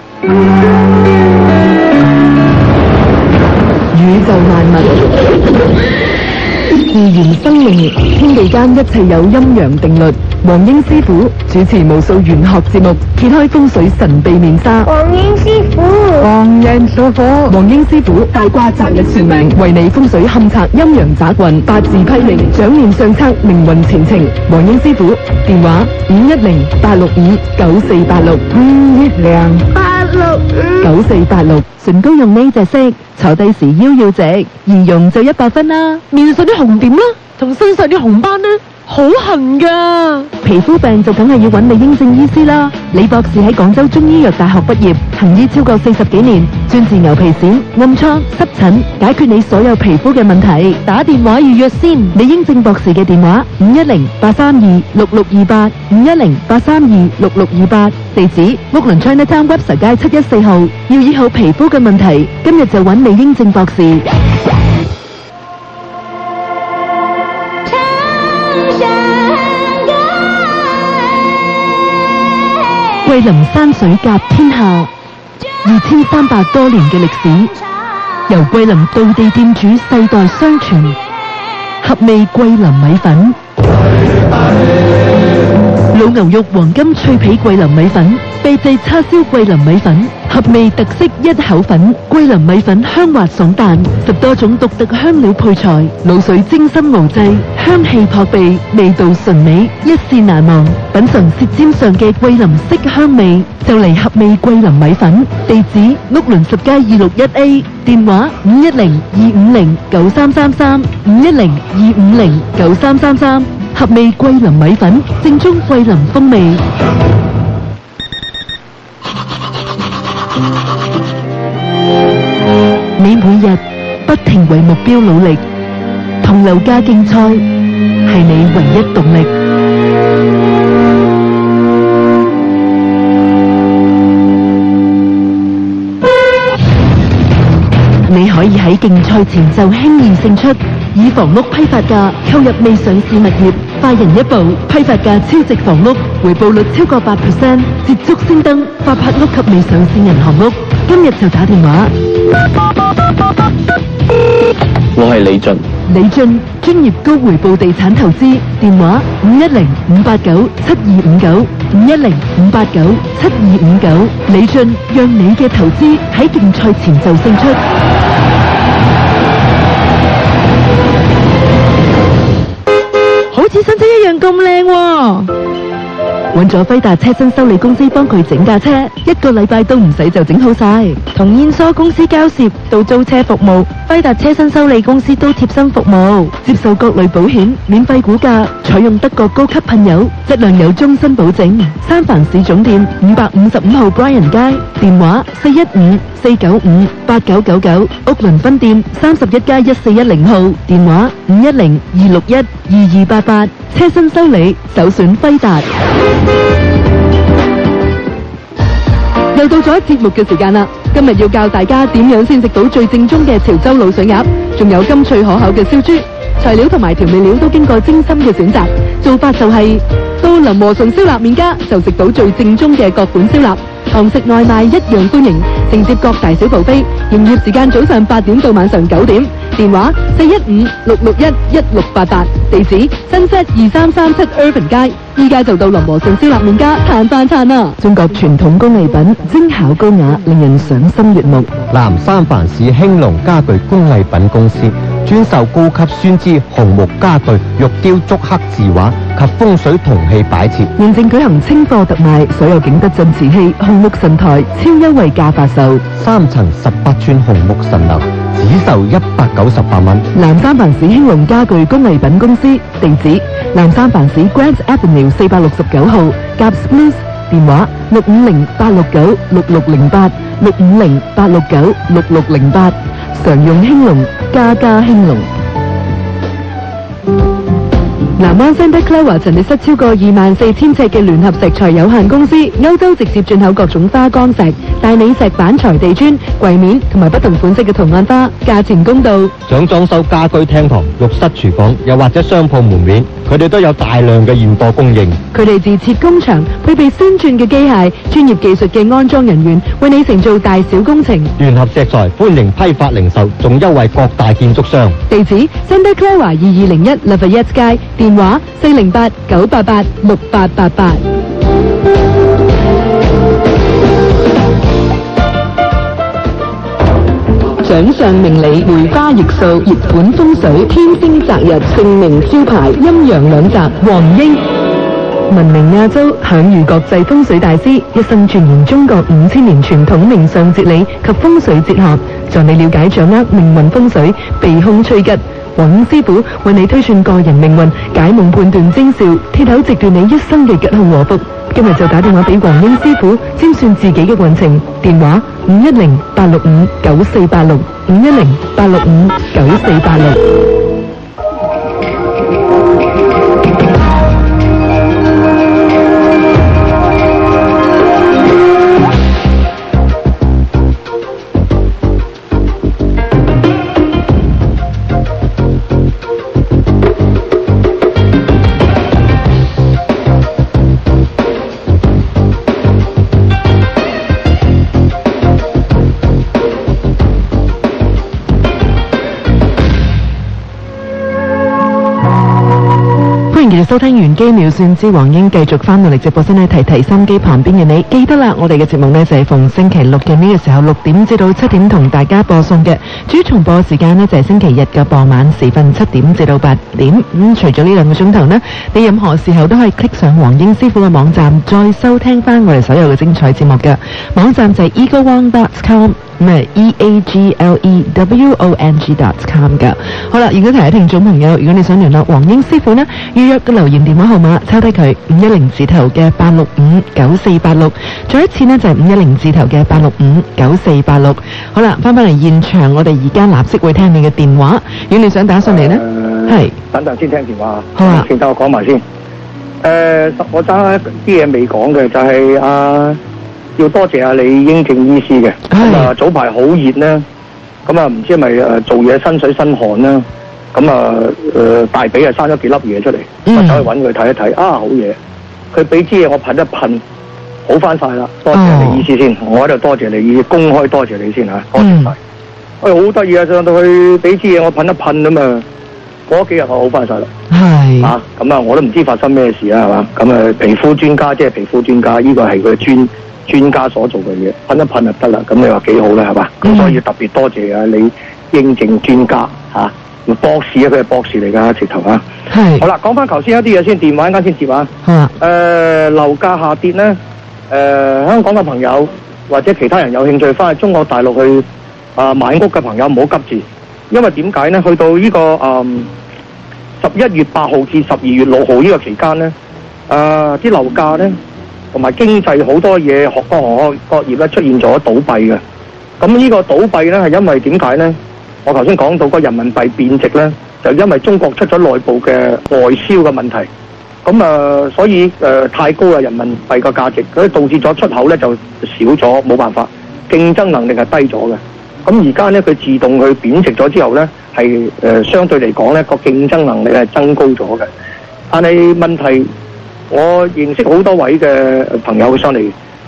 A: 宇宙萬物，自然生命，天地間一切有陰陽定律。黃英師傅主持無數玄學節目，揭開風水神秘面紗。
B: 黃英師傅，
A: 黃英師傅，黃英師傅大卦擇日算命，為你風水勘測陰陽雜運，八字批命，掌念上策，命運前程。黃英師傅電話五一零八六五九四八六，五一零
B: 八六五
A: 九四八六。唇膏用呢隻色，坐低時腰要直，易用就一百分啦。面上啲紅點啦，同身上啲紅斑呢，好痕噶。皮膚病就梗係要揾李英正醫師啦。李博士喺廣州中醫藥大學畢業，行醫超過四十幾年，專治牛皮癬、暗瘡、濕疹，解決你所有皮膚嘅問題。打電話預約先。李英正博士嘅電話五一零八三二六六二八，五一零八三二六六二八。地址屋崙 Chinatown Webster 街七一四號。要醫好皮膚嘅問題，今日就揾李英正博士。桂林山水甲天下，二千三百多年嘅歷史，由桂林道地店主世代相傳，合味桂林米粉，老牛肉黃金脆皮桂林米粉，秘製叉燒桂林米粉，合味特色一口粉，桂林米粉香滑爽彈，十多種獨特香料配菜，滷水精心熬製，香氣撲鼻，味道純美，一試難忘。品嘗舌尖上嘅桂林色香味，就嚟合味桂林米粉。地址屋崙十街二六一 A， 電話五一零二五零九三三三，五一零二五零九三三三。合味桂林米粉，正宗桂林風味。你每日不停為目標努力，同樓價競賽係你唯一動力。你可以喺競賽前就輕易勝出，以房屋批發價購入未上市物業，快人一步，批發價超值房屋，回報率超過八 percent， 捷足升登發拍屋及未上市銀行屋。今日就打電話。
E: 我係李俊。
A: 李俊，專業高回報地產投資，電話五一零五八九七二五九，五一零五八九七二五九。李俊，讓你嘅投資喺競賽前就勝出。好似新車一樣咁靚喎！揾咗輝達車身修理公司幫佢整架車，一個禮拜都唔使就整好晒。同燕梳公司交涉到租車服務，輝達車身修理公司都貼身服務，接受各類保險，免費估價，採用德國高級噴油，質量有終身保證。三藩市總店五百五十五號 Bryan 街，電話四一五四九五八九九九，屋崙分店三十一街一四一零號，電話五一零二六一二二八八。車身修理首選輝達。又到咗節目嘅時間啦！今日要教大家點樣先食到最正宗嘅潮州滷水鴨，仲有甘脆可口嘅燒豬。材料同埋調味料都經過精心嘅選擇，做法就係、是、到林和順燒臘麵家就食到最正宗嘅各款燒臘。 堂食外賣一樣歡迎，承接各大小部飛。營業時間早上八點到晚上九點。電話四一五六六一一六八八，地址新set二三三七 Urban 街。依家就到林和順燒臘麵家嘆飯餐啦！中國傳統工藝品，精巧高雅，令人賞心悅目。
D: 南三藩市興隆家具工藝品公司專售高級酸枝紅木家具、玉雕竹刻字畫及風水銅器擺設。
A: 現正舉行清貨特賣，所有景德鎮瓷器、紅木神台超優惠價發售，
D: 三層十八寸紅木神樓只售一百九十八蚊。
A: 南三藩市興隆家具工藝品公司，地址南三藩市 Grant Avenue 四百六十九號 Gaps Plus， 電話六五零八六九六六零八六五零八六九六六零八，常用興隆，家家興隆。南灣 Santa Clara 陳列室超過二萬四千尺嘅聯合石材有限公司，歐洲直接進口各種花崗石、大理石板材地磚、櫃面同埋不同款式嘅圖案花，價錢公道。
D: 想裝修家居廳堂、浴室、廚房，又或者商鋪門面，佢哋都有大量嘅現貨供應。
A: 佢哋自設工場，配備先進嘅機械、專業技術嘅安裝人員，為你承做大小工程。
D: 聯合石材歡迎批發零售，仲優惠各大建築商。
A: 地址 Santa Clara 二二零一 Lafayette 街，電話四零八九八八六八八八。掌上明理，梅花易數，熱本風水，天星擇日，姓名招牌，陰陽兩澤，黃英。聞名亞洲，享譽國際風水大師，一生鑽研中國五千年傳統命相哲理及風水哲學，助你了解掌握命運風水，避凶趨吉。黃英師傅為你推算個人命運，解夢判斷徵兆，鐵口直斷你一生嘅吉凶禍福。今日就打電話俾黃英師傅，占算自己嘅運程。電話五一零八六五九四八六五一零八六五九四八六。收聽完機妙算之黃英繼續翻到嚟直播室呢，提提心機旁邊嘅你，記得啦，我哋嘅節目呢就係逢星期六嘅呢個時候六點至到七點同大家播送嘅，至於重播時間呢就係星期日嘅傍晚時分七點至到八點。咁除咗呢兩個鐘頭呢，你任何時候都可以 click 上黃英師傅嘅網站，再收聽翻我哋所有嘅精彩節目嘅網站就係 eagle wong dot com。咁啊 E A G L E W O N G dot com 噶。好啦，如果提下聽眾朋友，如果你想聯絡黃英師傅呢，預約嘅留言電話號碼抄低佢五一零字頭嘅八六五九四八六，再一次呢就係五一零字頭嘅八六五九四八六。好啦，翻返嚟現場，我哋而家立即會聽你嘅電話。如果你想打上嚟呢，係、呃、
C: 等陣先聽電話。
A: 好啊，
C: 先等我講埋先。誒、呃，我揸啲嘢未講嘅，就係、是、啊。要多謝阿李英正醫師嘅，咁啊早排好熱咧，咁啊唔知係咪誒做嘢身水身汗啦，咁啊誒大髀啊生咗幾粒嘢出嚟，嗯、我走去揾佢睇一睇，啊好嘢，佢俾支嘢我噴一噴，好翻晒啦，多謝李醫師先，哦、我喺度多謝你，公開多謝你先嚇，多謝晒。喂、嗯，好得意啊，上到去俾支嘢我噴一噴啊嘛，嗰幾日我好翻晒啦，係啊，咁啊我都唔知發生咩事啊，係嘛，咁啊皮膚專家即係皮膚專家，呢個係佢專。專家所做嘅嘢，噴一噴就得啦。咁你話幾好咧，係嘛？咁、嗯、所以特別多謝啊，你英正專家嚇、啊，博士啊，佢係博士嚟㗎，直頭啊。係。好啦，講翻頭先一啲嘢先，電話一間先接啊。係。誒、呃，樓價下跌咧，誒、呃，香港嘅朋友或者其他人有興趣翻去中國大陸去啊、呃、買屋嘅朋友唔好急住，因為點解咧？去到呢、這個誒十一月八號至十二月六號呢個期間咧，啊啲樓價咧。同埋經濟好多嘢，各行各業咧出現咗倒閉嘅。咁呢個倒閉咧係因為點解咧？我頭先講到個人民幣貶值咧，就因為中國出咗內部嘅外銷嘅問題。咁啊、呃，所以誒、呃、太高嘅人民幣個價值，所以導致咗出口咧就少咗，冇辦法，競爭能力係低咗嘅。咁而家咧佢自動去貶值咗之後咧，係誒、呃、相對嚟講咧個競爭能力係增高咗嘅。但係問題。我認識好多位嘅朋友上嚟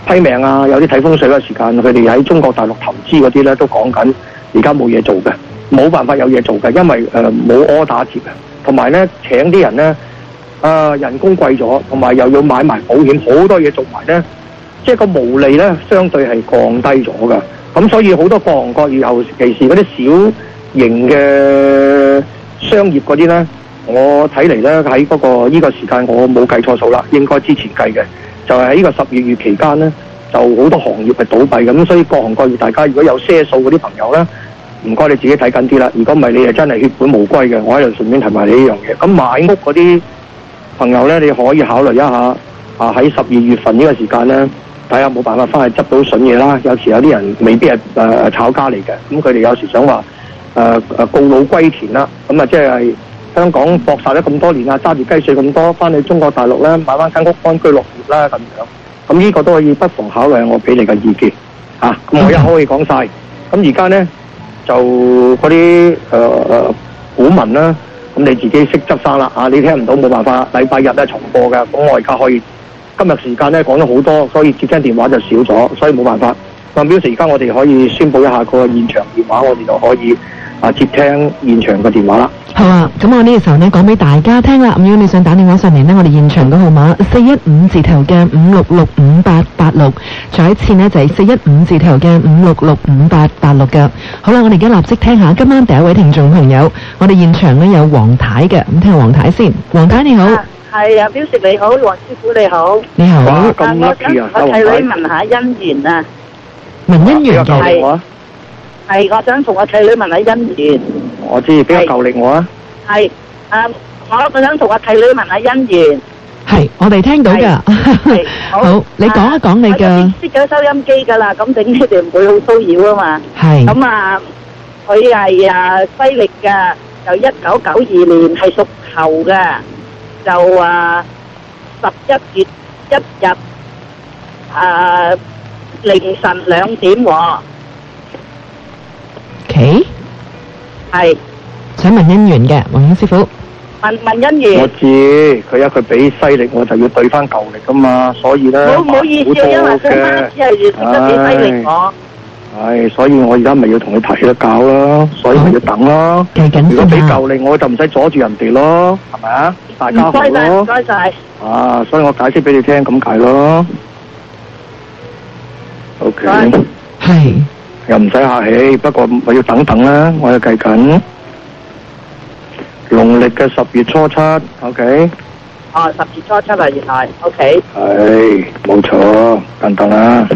C: 批命啊，有啲睇風水嘅時間，佢哋喺中國大陸投資嗰啲咧都講緊，而家冇嘢做嘅，冇辦法有嘢做嘅，因為誒冇 order 接嘅，同埋咧請啲人咧啊、呃、人工貴咗，同埋又要買埋保險，好多嘢做埋咧，即係個毛利咧相對係降低咗嘅。咁所以好多各行各業，尤其是嗰啲小型嘅商業嗰啲咧，我睇嚟咧喺嗰個呢個時間，我冇計錯數啦，應該之前計嘅。就係喺呢個十二月期間咧，就好多行業係倒閉嘅，咁所以各行各業大家如果有些數嗰啲朋友咧，唔該你自己睇緊啲啦。如果唔係你係真係血本無歸嘅，我喺度順便提埋你呢樣嘢。咁買屋嗰啲朋友咧，你可以考慮一下啊，喺十二月份呢個時間咧，睇下冇辦法翻去執到筍嘢啦。有時有啲人未必係誒、呃、炒家嚟嘅，咁佢哋有時想話誒誒告老歸田啦，咁啊即係。香港搏殺咗咁多年啊，揸住雞碎咁多，翻去中國大陸咧買翻間屋安居樂業啦咁樣，咁呢個都可以不妨考慮我俾你嘅意見嚇。咁、啊、我一口氣講晒，咁而家咧就嗰啲誒誒股民啦，咁你自己識執生啦啊！你聽唔到冇辦法，禮拜日咧重播嘅，咁我而家可以今日時間咧講咗好多，所以接聽電話就少咗，所以冇辦法。咁表示而家我哋可以宣佈一下個現場電話，我哋就可以啊接聽現場嘅電話啦。
A: 好啊，咁我呢個時候呢講俾大家聽啦。咁如果你想打電話上嚟呢，我哋現場嘅號碼四一五字頭嘅五六六五八八六，再一次呢就係四一五字頭嘅五六六五八八六嘅。好啦，我哋而家立即聽下今晚第一位聽眾朋友，我哋現場呢有黃太嘅，咁聽下黃太先。黃太你好，
F: 係啊，表示你好，黃師傅你好，
A: 你好。
C: 哇，咁 lucky 啊，
F: 我替你問下姻緣啊，
A: 問姻緣嘅
F: 係，係我想同我替女問下姻緣。
C: 我知，俾個舊力我啊。
F: 係，啊，我想同我替女問下姻緣。
A: 係，我哋聽到噶。
F: 好，
A: 好，你講一講你嘅。
F: 我識咗收音機噶啦，咁整你哋唔會好騷擾啊嘛。
A: 係。
F: 咁啊，佢係啊西曆噶，就一九九二年係屬猴嘅，就啊十一月一日啊凌晨兩點喎。
A: OK。係。想問姻緣嘅黃師傅，
F: 問問姻緣。
C: 我知，佢一佢俾西曆，我就要對翻舊曆噶嘛，所以咧
F: 冇冇意思，因為佢媽只係要識得俾西曆我。
C: 係，所以我而家咪要同佢提咗教咯，所以咪要等咯。
A: 計緊
C: 如果俾舊曆，我就唔使阻住人哋咯，係咪啊？大家好咯。
F: 唔該晒，唔該晒。
C: 啊，所以我解釋俾你聽，咁解咯。O K。
A: 係。
C: 又唔使客氣，不過我要等等啦，我要計緊。農曆嘅十月初七 ，OK。
F: 哦，十月初七啊，原來 OK。
C: 係，冇錯，等等啦。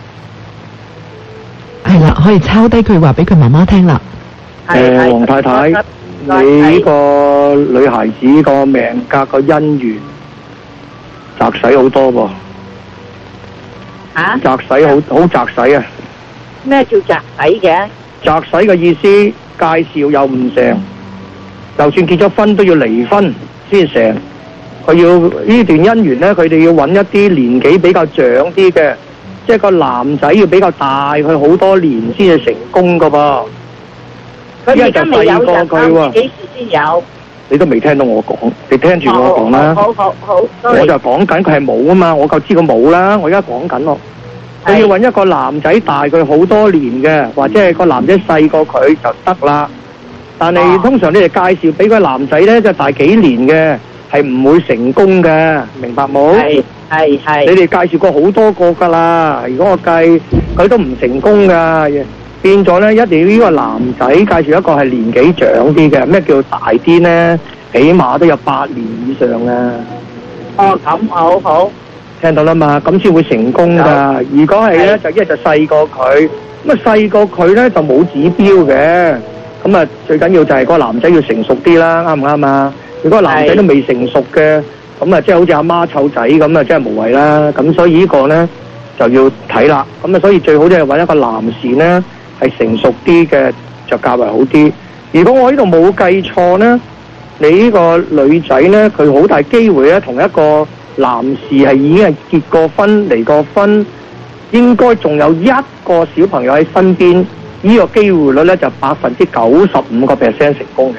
A: 係啦，可以抄低佢話俾佢媽媽聽啦。
C: 誒，黃太太，你呢個女孩子個命格個姻緣窄使好多噃。
F: 嚇？
C: 窄使好好窄使啊！
F: 咩叫窄使嘅？
C: 窄使嘅意思，介紹又唔成。就算結咗婚都要離婚先成，佢要呢段姻緣呢，佢哋要揾一啲年紀比較長啲嘅，即係個男仔要比較大佢好多年先至成功噶噃。
F: 佢哋而家未有人啊，幾時先有？
C: 你都未聽到我講，你聽住我講啦。
F: 好好好，
C: 我就講緊佢係冇啊嘛，我就知佢冇啦。我而家講緊咯，佢要揾一個男仔大佢好多年嘅，或者係個男仔細過佢就得啦。但係通常你哋介紹俾個男仔咧，就大幾年嘅，係唔會成功嘅，明白冇？
F: 係係係。
C: 你哋介紹過好多個噶啦，如果我計佢都唔成功噶，變咗咧一定要呢個男仔介紹一個係年紀長啲嘅，咩叫大啲咧？起碼都有八年以上啊！
F: 哦，咁好好。
C: 聽到啦嘛，咁先會成功噶。如果係咧，就一係就細過佢，咁啊細過佢咧就冇指標嘅。咁啊，最緊要就係個男仔要成熟啲啦，啱唔啱啊？如果個男仔都未成熟嘅，咁啊，即係好似阿媽湊仔咁啊，真係無謂啦。咁所以呢個呢，就要睇啦。咁啊，所以最好就係揾一個男士呢，係成熟啲嘅就較為好啲。如果我呢度冇計錯呢，你呢個女仔呢，佢好大機會咧，同一個男士係已經係結過婚、離過婚，應該仲有一個小朋友喺身邊。呢個機會率咧就百分之九十五個 percent 成功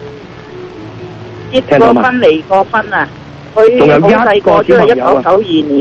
C: 嘅。
F: 結過婚離過婚啊！佢好細個，都係一九九二年。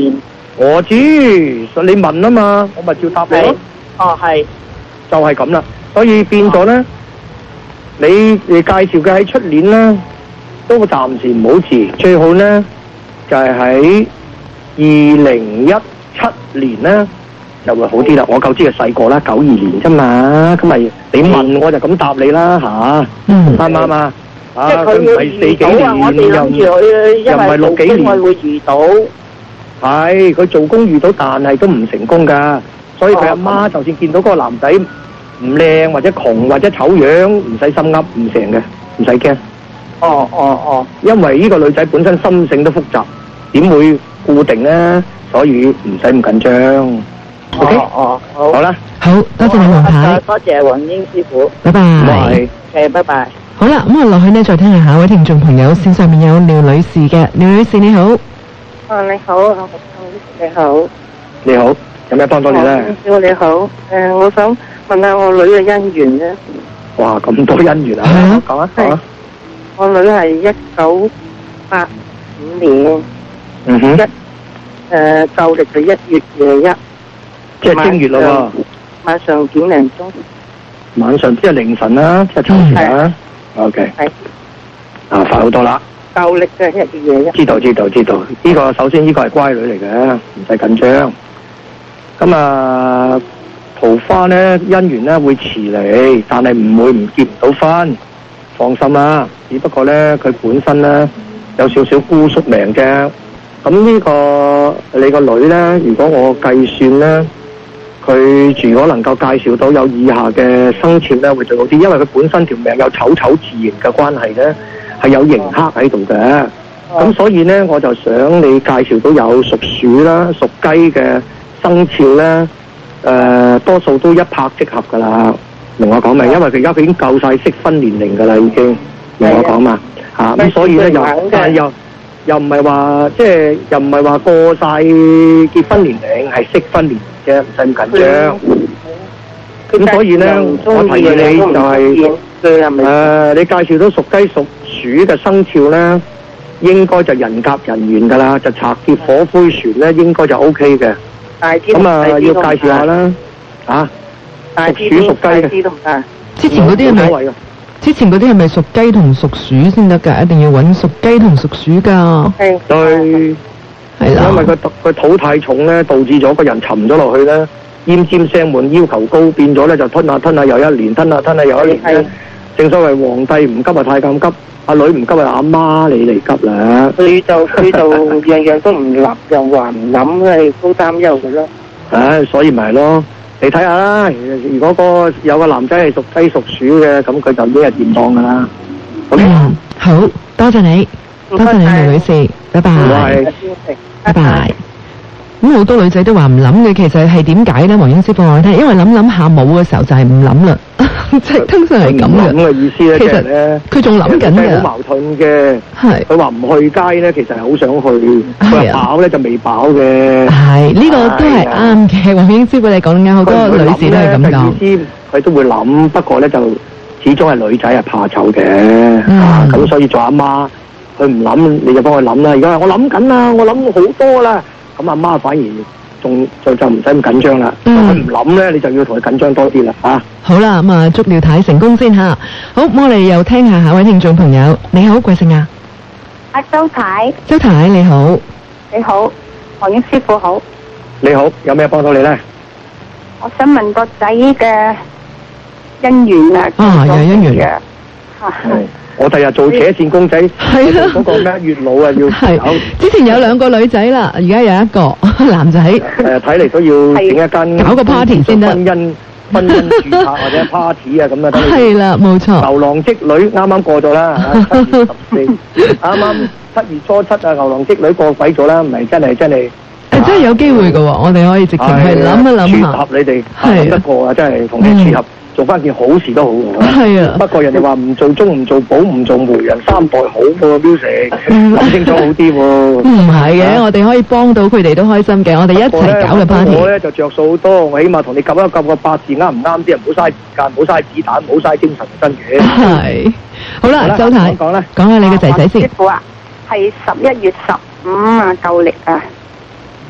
C: 我知，你問啊嘛，我咪照答你咯。
F: 哦，係。
C: 就係咁啦，所以變咗咧，你你介紹嘅喺出年咧，都暫時唔好遲，最好咧就係喺二零一七年咧就會好啲啦。我夠知佢細個啦，九二年啫嘛，咁咪你問我就咁答你啦吓，啱唔啱啊？啊，佢唔係四幾年，
F: 我哋諗住佢
C: 又唔係六幾年，
F: 會遇到。
C: 係佢做工遇到，但係都唔成功噶，所以佢阿媽就算見到嗰個男仔唔靚或者窮或者醜樣，唔使心噏，唔成嘅，唔使驚。
F: 哦哦哦，
C: 因為呢個女仔本身心性都複雜，點會固定呢？所以唔使咁緊張。O K，
F: 哦好，
C: 好啦，
A: 好多謝你黃太，
F: 多謝黃英師傅，
A: 拜拜。
C: 係，
F: 誒，拜拜。
A: 好啦，咁我落去呢，再聽下下一位聽眾朋友，線上面有廖女士嘅，廖女士你好。
G: 啊，你好，你好，
C: 你好，有咩幫到你咧？
G: 你好，你好，誒，我想問下我女嘅姻緣咧。
C: 哇，咁多姻緣啊！講啊講啊！
G: 我女係一九八五年，
C: 嗯哼，
G: 一誒舊歷就一月廿一，
C: 即係正月咯喎。
G: 晚上點零鐘。
C: 晚上即係凌晨啦，即係秋時啦。O K。係。啊，快好多啦。
G: 舊歷嘅一月廿一。
C: 知道知道知道，呢個首先呢個係乖女嚟嘅，唔使緊張。咁啊，桃花咧姻緣咧會遲嚟，但係唔會唔結唔到婚，放心啦。只不過咧佢本身咧有少少孤宿命啫。咁呢個你個女咧，如果我計算咧，佢如果能夠介紹到有以下嘅生肖咧，會最好啲，因為佢本身條命有丑丑自然嘅關係咧。係有刑克喺度嘅，咁、哦、所以咧我就想你介紹到有屬鼠啦、屬雞嘅生肖咧，誒、呃、多數都一拍即合噶啦，明我講未？因為佢而家佢已經夠晒適婚年齡噶啦，已經明我講嘛嚇，咁、啊、所以咧又但係又又唔係話即係又唔係話過晒結婚年齡，係適婚年齡啫，唔使咁緊張。咁、嗯、所以咧，我提議你就係、是、誒、呃，你介紹到屬雞屬鼠嘅生肖咧，應該就人夾人緣噶啦，就拆劫火灰船咧，應該就 O K 嘅。咁啊，要介紹下啦，啊，屬鼠屬雞嘅。
A: 之前嗰啲係咪？之前嗰啲係咪屬雞同屬鼠先得㗎？一定要揾屬雞同屬鼠㗎。
C: 對，係啦。因為佢佢土太重咧，導致咗個人沉咗落去咧。奄尖聲悶，要求高，變咗咧就吞下吞下又一年，吞下吞下又一年咧。正所謂皇帝唔急啊太監急，阿女唔急啊阿媽你嚟急啦。
G: 佢就佢就樣樣都唔立，又話唔諗，係好擔憂嘅咯。
C: 唉，所以咪係咯，你睇下啦。如果個有個男仔係屬雞屬鼠嘅，咁佢就已經係掂當噶啦。
A: 嗯，好多謝你，多謝你廖女士，拜拜，拜拜。咁好多女仔都話唔諗嘅，其實係點解咧？黃英師傅話我聽，因為諗諗下冇嘅時候就係唔諗啦，即係通常係咁嘅。
C: 咁嘅意思咧，
A: 其實咧，佢仲諗緊嘅。
C: 好矛盾嘅。係。佢話唔去街咧，其實係好想去。佢話飽咧就未飽嘅。係呢個都係啱嘅。黃英師傅你講得啱，好多女士都係咁講。意思佢都會諗，不過咧就始終係女仔係怕醜嘅。啊，咁所以做阿媽，佢唔諗你就幫佢諗啦。而家我諗緊啦，我諗好多啦。咁阿媽反而仲就就唔使咁緊張啦。佢唔諗咧，你就要同佢緊張多啲啦嚇。好啦，咁啊祝廖太成功先嚇。好，我哋又聽下下位聽眾朋友。你好，貴姓啊？
B: 阿周太。
C: 周太你好。
B: 你好，黃英師傅好。
C: 你好，有咩幫到你咧？
B: 我想問個仔嘅姻緣啊。
C: 啊，有姻緣嘅。
B: 係。
C: 我第日做扯線公仔，係啦，嗰個咩月老啊要搞。
A: 之前有兩個女仔啦，而家有一個男仔。誒，
C: 睇嚟都要整一間
A: 搞個 party 先得。
C: 婚姻婚姻註冊或者 party 啊咁啊。
A: 係啦，冇錯。
C: 牛郎織女啱啱過咗啦，七月十四，啱啱七月初七啊，牛郎織女過鬼咗啦，唔係真係真係。誒，真係有機會㗎喎，我哋可以直情係諗一諗下。撮合你哋諗得過啊，真係同你撮合。做翻件好事都好喎，係啊。不過人哋話唔做中唔做保唔做媒人三代好喎 music 諗清楚好啲喎。唔係嘅，我哋可以幫到佢哋都開心嘅，我哋一齊搞個 party。我咧就着數好多，我起碼同你撳一撳個八字啱唔啱啲人，唔好嘥時間，唔好嘥子彈，唔好嘥精神真嘅。係。好啦，周太講啦，講下你嘅仔仔先。
B: 師傅啊，係十一月十五啊，舊曆啊。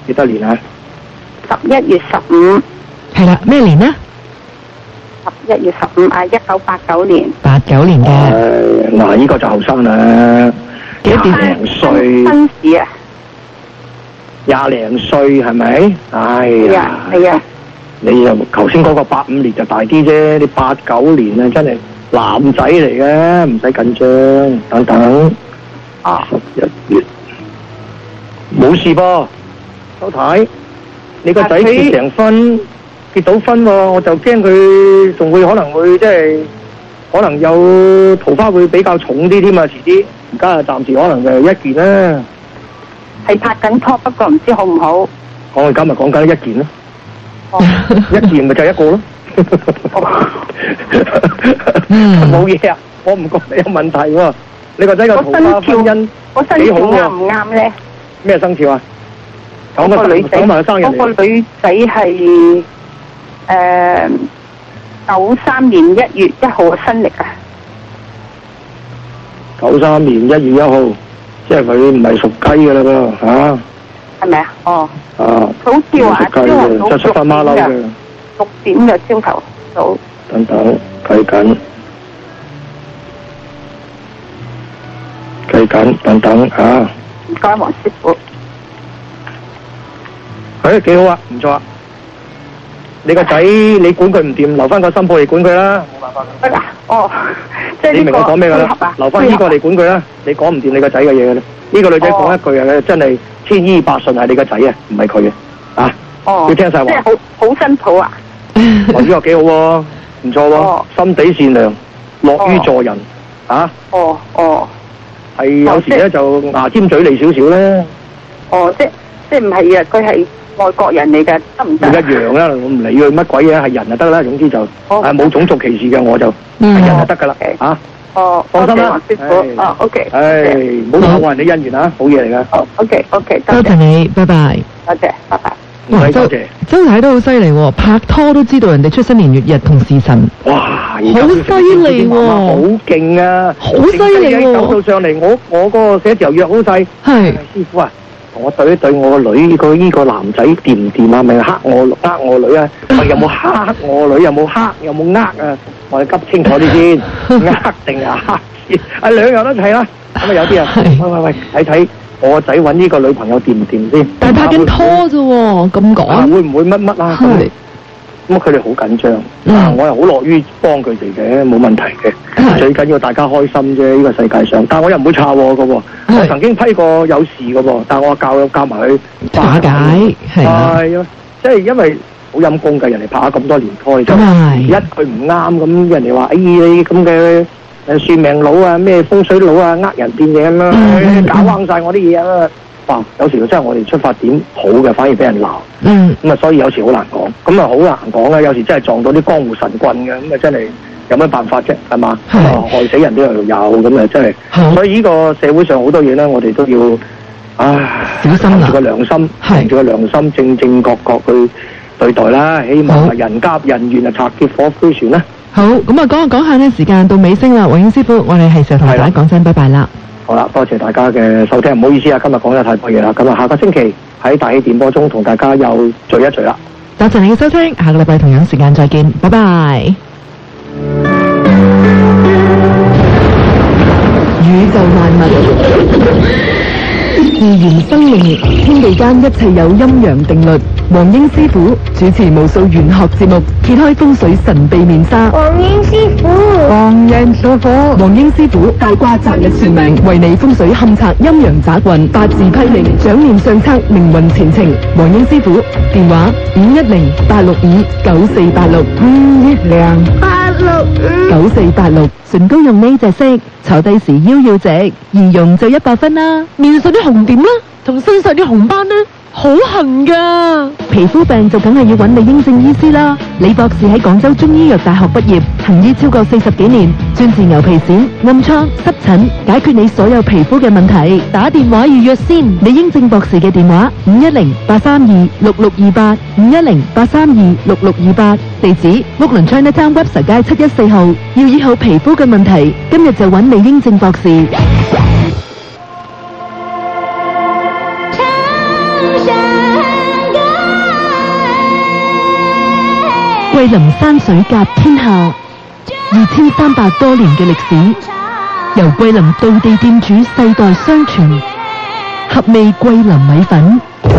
C: 幾多年啊？
B: 十一月十五，
A: 係啦，咩年呢？
B: 十一月十五啊，一九八九年。
A: 八九年嘅。
C: 誒，嗱，呢個就後生啦，
A: 幾多
C: 廿零歲，
B: 新市啊，
C: 廿零歲係咪？哎
B: 係
C: 呀
B: 啊，係啊，
C: 你就頭先嗰個八五年就大啲啫，你八九年啊，真係男仔嚟嘅，唔使緊張，等等。
B: 哦，
C: 十一月冇事噃，周太，你個仔結成婚，結到婚喎，我就驚佢仲會可能會即係可能有桃花會比較重啲添啊，遲啲。而家啊，暫時可能就一件啦。
B: 係拍緊拖，不過唔知好唔好。
C: 我而家咪講緊一件咯，
B: 哦，
C: 一件咪就一個咯。冇嘢啊，我唔覺得有問題喎。你個仔個桃花婚姻
B: 我生肖
C: 幾好喎
B: 啱唔啱咧？
C: 咩生肖啊？講
B: 嗰個女仔，
C: 講埋個生日嚟。
B: 嗰個女仔係誒九三年一月一號嘅新曆啊。
C: 九三年一月一號，即係佢唔係屬雞嘅啦噃，嚇。
B: 係咪啊？哦，
C: 啊，
B: 好似話朝頭早
C: 就出發馬騮嘅，
B: 六點嘅朝頭早。
C: 等等計緊，計緊，等等嚇。
B: 唔該，黃師傅。
C: 誒幾好啊，唔錯啊！你個仔你管佢唔掂，留翻個新抱嚟管佢啦，冇辦法。
B: 得啊，哦，即係
C: 你明我講咩㗎啦？留翻呢個嚟管佢啦，你講唔掂你個仔嘅嘢㗎啦。呢個女仔講一句啊，真係千依百順係你個仔啊，唔係佢嘅啊。
B: 哦，
C: 要聽晒話。
B: 即係好好新抱啊！
C: 哦，呢個幾好喎，唔錯喎，心地善良，樂於助人啊。
B: 哦哦。
C: 係有時咧就牙尖嘴利少少咧。
B: 哦，即即唔係啊，佢係外國人嚟嘅，得唔得？
C: 一樣啦，我唔理佢乜鬼嘢，係人就得啦。總之就係冇種族歧視嘅，我就係人就得噶啦嚇。
B: 哦，
C: 放心啦，
B: 黃師傅。哦，OK。
C: 唉，唔好搞壞人哋姻緣啊，好嘢嚟噶。
B: 好 OK，OK，
A: 多謝你，拜拜。
B: 多謝，拜拜。
A: 哇，周周太都好犀利喎，拍拖都知道人哋出生年月日同時辰。
C: 哇，
A: 好犀利喎，
C: 好勁啊，
A: 好犀利喎，
C: 走到上嚟，我我嗰個寫字樓約好晒。
A: 係
C: 師傅啊，我對一對我個女，個呢個男仔掂唔掂啊？咪黑我呃我女啊？咪有冇黑我女？有冇黑？有冇呃啊？我哋急清楚啲先，呃定係黑先？啊，兩樣都齊啦。咁啊有啲啊，喂喂喂，睇睇。我個仔揾呢個女朋友掂唔掂先？
A: 但係拍緊拖啫喎，咁講。
C: 啊，會唔會乜乜啊？咁咁佢哋好緊張。啊，我係好樂於幫佢哋嘅，冇問題嘅。最緊要大家開心啫，呢個世界上。但係我又唔會插喎嘅喎。我曾經批過有事嘅喎，但係我教教埋佢
A: 化解係啊。
C: 係啊，即係因為好陰功㗎，人哋拍咗咁多年拖，一句唔啱咁，人哋話哎你咁嘅。誒算命佬啊，咩風水佬啊，呃人掂嘢咁樣，搞彎晒我啲嘢啊！哇，有時真係我哋出發點好嘅，反而俾人鬧。
A: 嗯。咁
C: 啊，所以有時好難講，咁啊好難講啊！有時真係撞到啲江湖神棍嘅，咁啊真係有咩辦法啫？係嘛？係。害死人都有，咁啊真係。所以呢個社會上好多嘢咧，我哋都要唉
A: 小心啦。
C: 憑住個良心，憑住個良心，正正確確去對待啦。希望啊人夾人緣啊，拆劫火灰船啦。
A: 好，咁啊，講下講下呢，時間到尾聲啦，黃英師傅，我哋係時候同大家講聲拜拜啦。
C: 好啦，多謝大家嘅收聽，唔好意思啊，今日講得太多嘢啦，咁啊，下個星期喺大氣電波中同大家又聚一聚啦。
A: 多謝你嘅收聽，下個禮拜同樣時間再見，拜拜。宇宙萬物。自然生命，天地間一切有陰陽定律。黃英師傅主持無數玄學節目，揭開風水神秘面紗。
H: 黃英師傅，
A: 黃英師傅，黃英師傅大卦擇日算命，為你風水勘測陰陽雜運，八字批命，掌念相測命運前程。黃英師傅電話五一零八六五九四八六五一零八六五九四八六。唇膏用呢隻色，坐低時腰要直，易用就一百分啦。面上啲紅點啦，同身上啲紅斑呢，好痕噶。皮膚病就梗係要揾李英正醫師啦。李博士喺廣州中醫藥大學畢業，行醫超過四十幾年，專治牛皮癬、暗瘡、濕疹，解決你所有皮膚嘅問題。打電話預約先，李英正博士嘅電話五一零八三二六六二八五一零八三二六六二八，地址屋崙 Chinatown Webster 街七一四號。要醫好皮膚嘅問題，今日就揾李英正博士。
H: 長山
A: 桂林山水甲天下，二千三百多年嘅歷史，由桂林道地店主世代相傳，合味桂林米粉。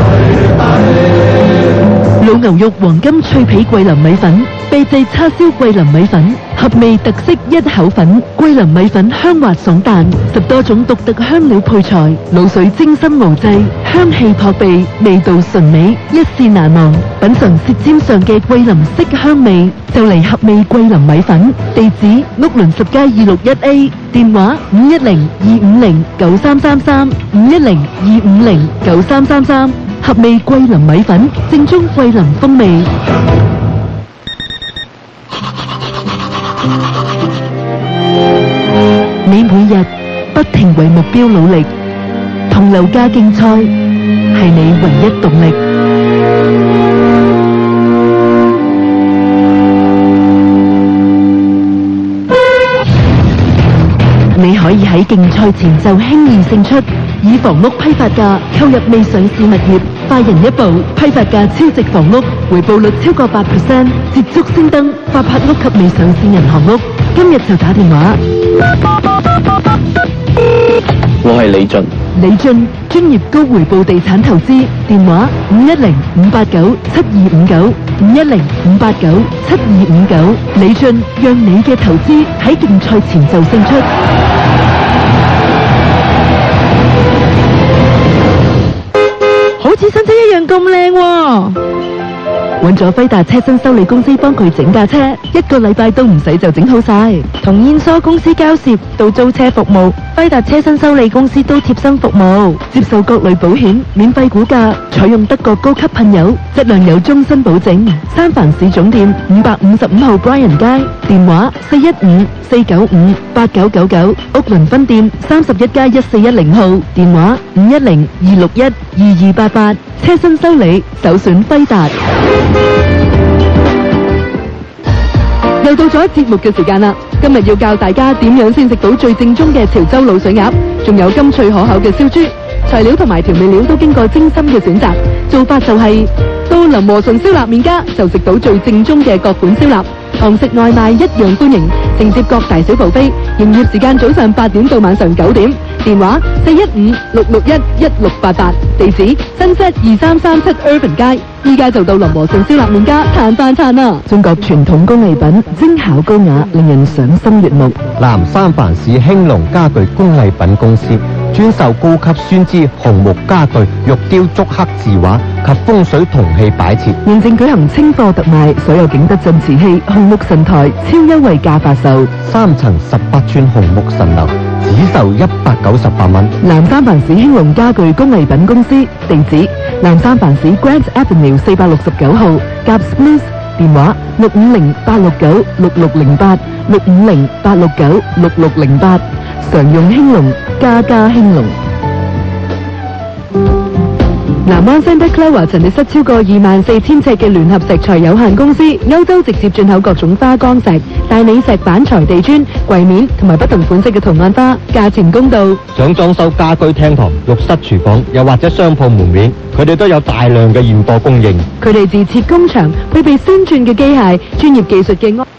A: 老牛肉黃金脆皮桂林米粉，秘製叉燒桂林米粉，合味特色一口粉。桂林米粉香滑爽彈，十多種獨特香料配材，滷水精心熬製，香氣撲鼻，味道純美，一試難忘。品嘗舌尖上嘅桂林色香味，就嚟合味桂林米粉。地址屋崙十街二六一 A， 電話五一零二五零九三三三五一零二五零九三三三。合味桂林米粉，正宗桂林風味。你每日不停為目標努力，同樓價競賽係你唯一動力。你可以喺競賽前就輕易勝出，以房屋批發價購入未上市物業，快人一步，批發價超值房屋，回報率超過八 percent， 捷足先登發拍屋及未上市銀行屋。今日就打電話。
E: 我係李俊。
A: 李俊，專業高回報地產投資，電話五一零五八九七二五九五一零五八九七二五九。李俊，讓你嘅投資喺競賽前就勝出。好似新車一樣咁靚喎！揾咗輝達車身修理公司幫佢整架車，一個禮拜都唔使就整好晒。同燕梳公司交涉到租車服務，輝達車身修理公司都貼身服務，接受各類保險，免費估價，採用德國高級噴油，質量有終身保證。三藩市總店五百五十五號 Bryan 街，電話四一五四九五八九九九，屋崙分店三十一街一四一零號，電話五一零二六一二二八八。車身修理首選輝達。又到咗節目嘅時間啦！今日要教大家點樣先食到最正宗嘅潮州滷水鴨，仲有甘脆可口嘅燒豬。材料同埋調味料都經過精心嘅選擇，做法就係、是、到林和順燒臘麵家就食到最正宗嘅各款燒臘，堂食外賣一樣歡迎，承接各大小 buffet，營業時間早上八點到晚上九點，電話四一五六六一一六八八，地址新set二三三七 Urban 街，依家就到林和順燒臘麵家嘆飯餐啦！中國傳統工藝品，精巧高雅，令人賞心悅目。
D: 南三藩市興隆家具工藝品公司專售高級酸枝紅木家具、玉雕竹刻字畫及風水銅器擺設。
A: 現正舉行清貨特賣，所有景德鎮瓷器、紅木神台超優惠價發售，
D: 三層十八寸紅木神樓只售一百九十八蚊。
A: 南三藩市興隆家具工藝品公司，地址南三藩市 Grant Avenue 四百六十九號，夾 Spruce， 電話六五零八六九六六零八六五零八六九六六零八。常用興隆，家家興隆。南灣 Santa Clara 陳列室超過二萬四千尺嘅聯合石材有限公司，歐洲直接進口各種花崗石、大理石板材地磚、櫃面同埋不同款式嘅圖案花，價錢公道。
D: 想裝修家居廳堂、浴室、廚房，又或者商鋪門面，佢哋都有大量嘅現貨供應。
A: 佢哋自設工場，配備先進嘅機械、專業技術嘅安。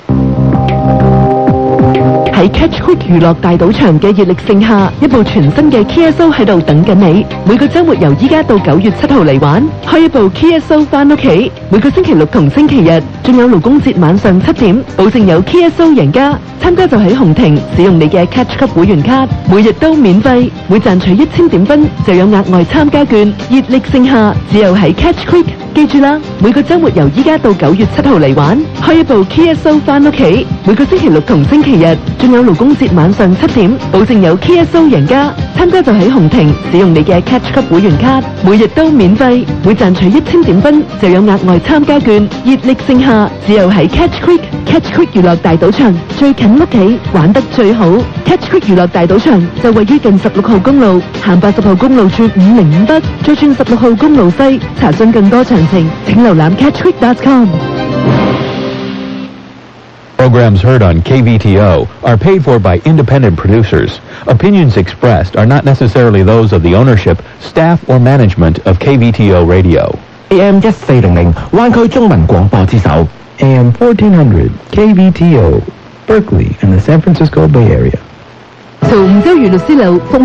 A: 喺 Catch Quick 娛樂大賭場嘅熱力盛下，一部全新嘅 Kia Soul 喺度等緊你。每個周末由依家到九月七號嚟玩，開一部 Kia Soul 翻屋企。每個星期六同星期日，仲有勞工節晚上七點，保證有 Kia Soul 贏家。參加就喺紅亭使用你嘅 Catch Club 會員卡，每日都免費，每賺取一千點分就有額外參加券。熱力盛下，只有喺 Catch Quick。記住啦，每個周末由依家到九月七號嚟玩，開一部 Kia Soul 翻屋企。每個星期六同星期日，仲有勞工節晚上七點，保證有 Kia Soul 贏家。參加就喺紅亭使用你嘅 Catch Club 會員卡，每日都免費，每賺取一千點分就有額外參加券。熱力盛下，只有喺 Catch Quick。Catch Quick 娛樂大賭場最近屋企，玩得最好。Catch Quick 娛樂大賭場就位於近十六號公路，行八十號公路處五零五北，再轉十六號公路西。查詢更多詳情，請瀏覽 catch quick dot com。
H: Programs heard on K V T O are paid for by independent producers. Opinions expressed are not necessarily those of the ownership, staff, or management of K V T O Radio.
I: A M 一四零零灣區中文廣播之首。 A M fourteen hundred K V T O, Berkeley and the San Francisco Bay Area.
A: 曹梧州愉律師樓服務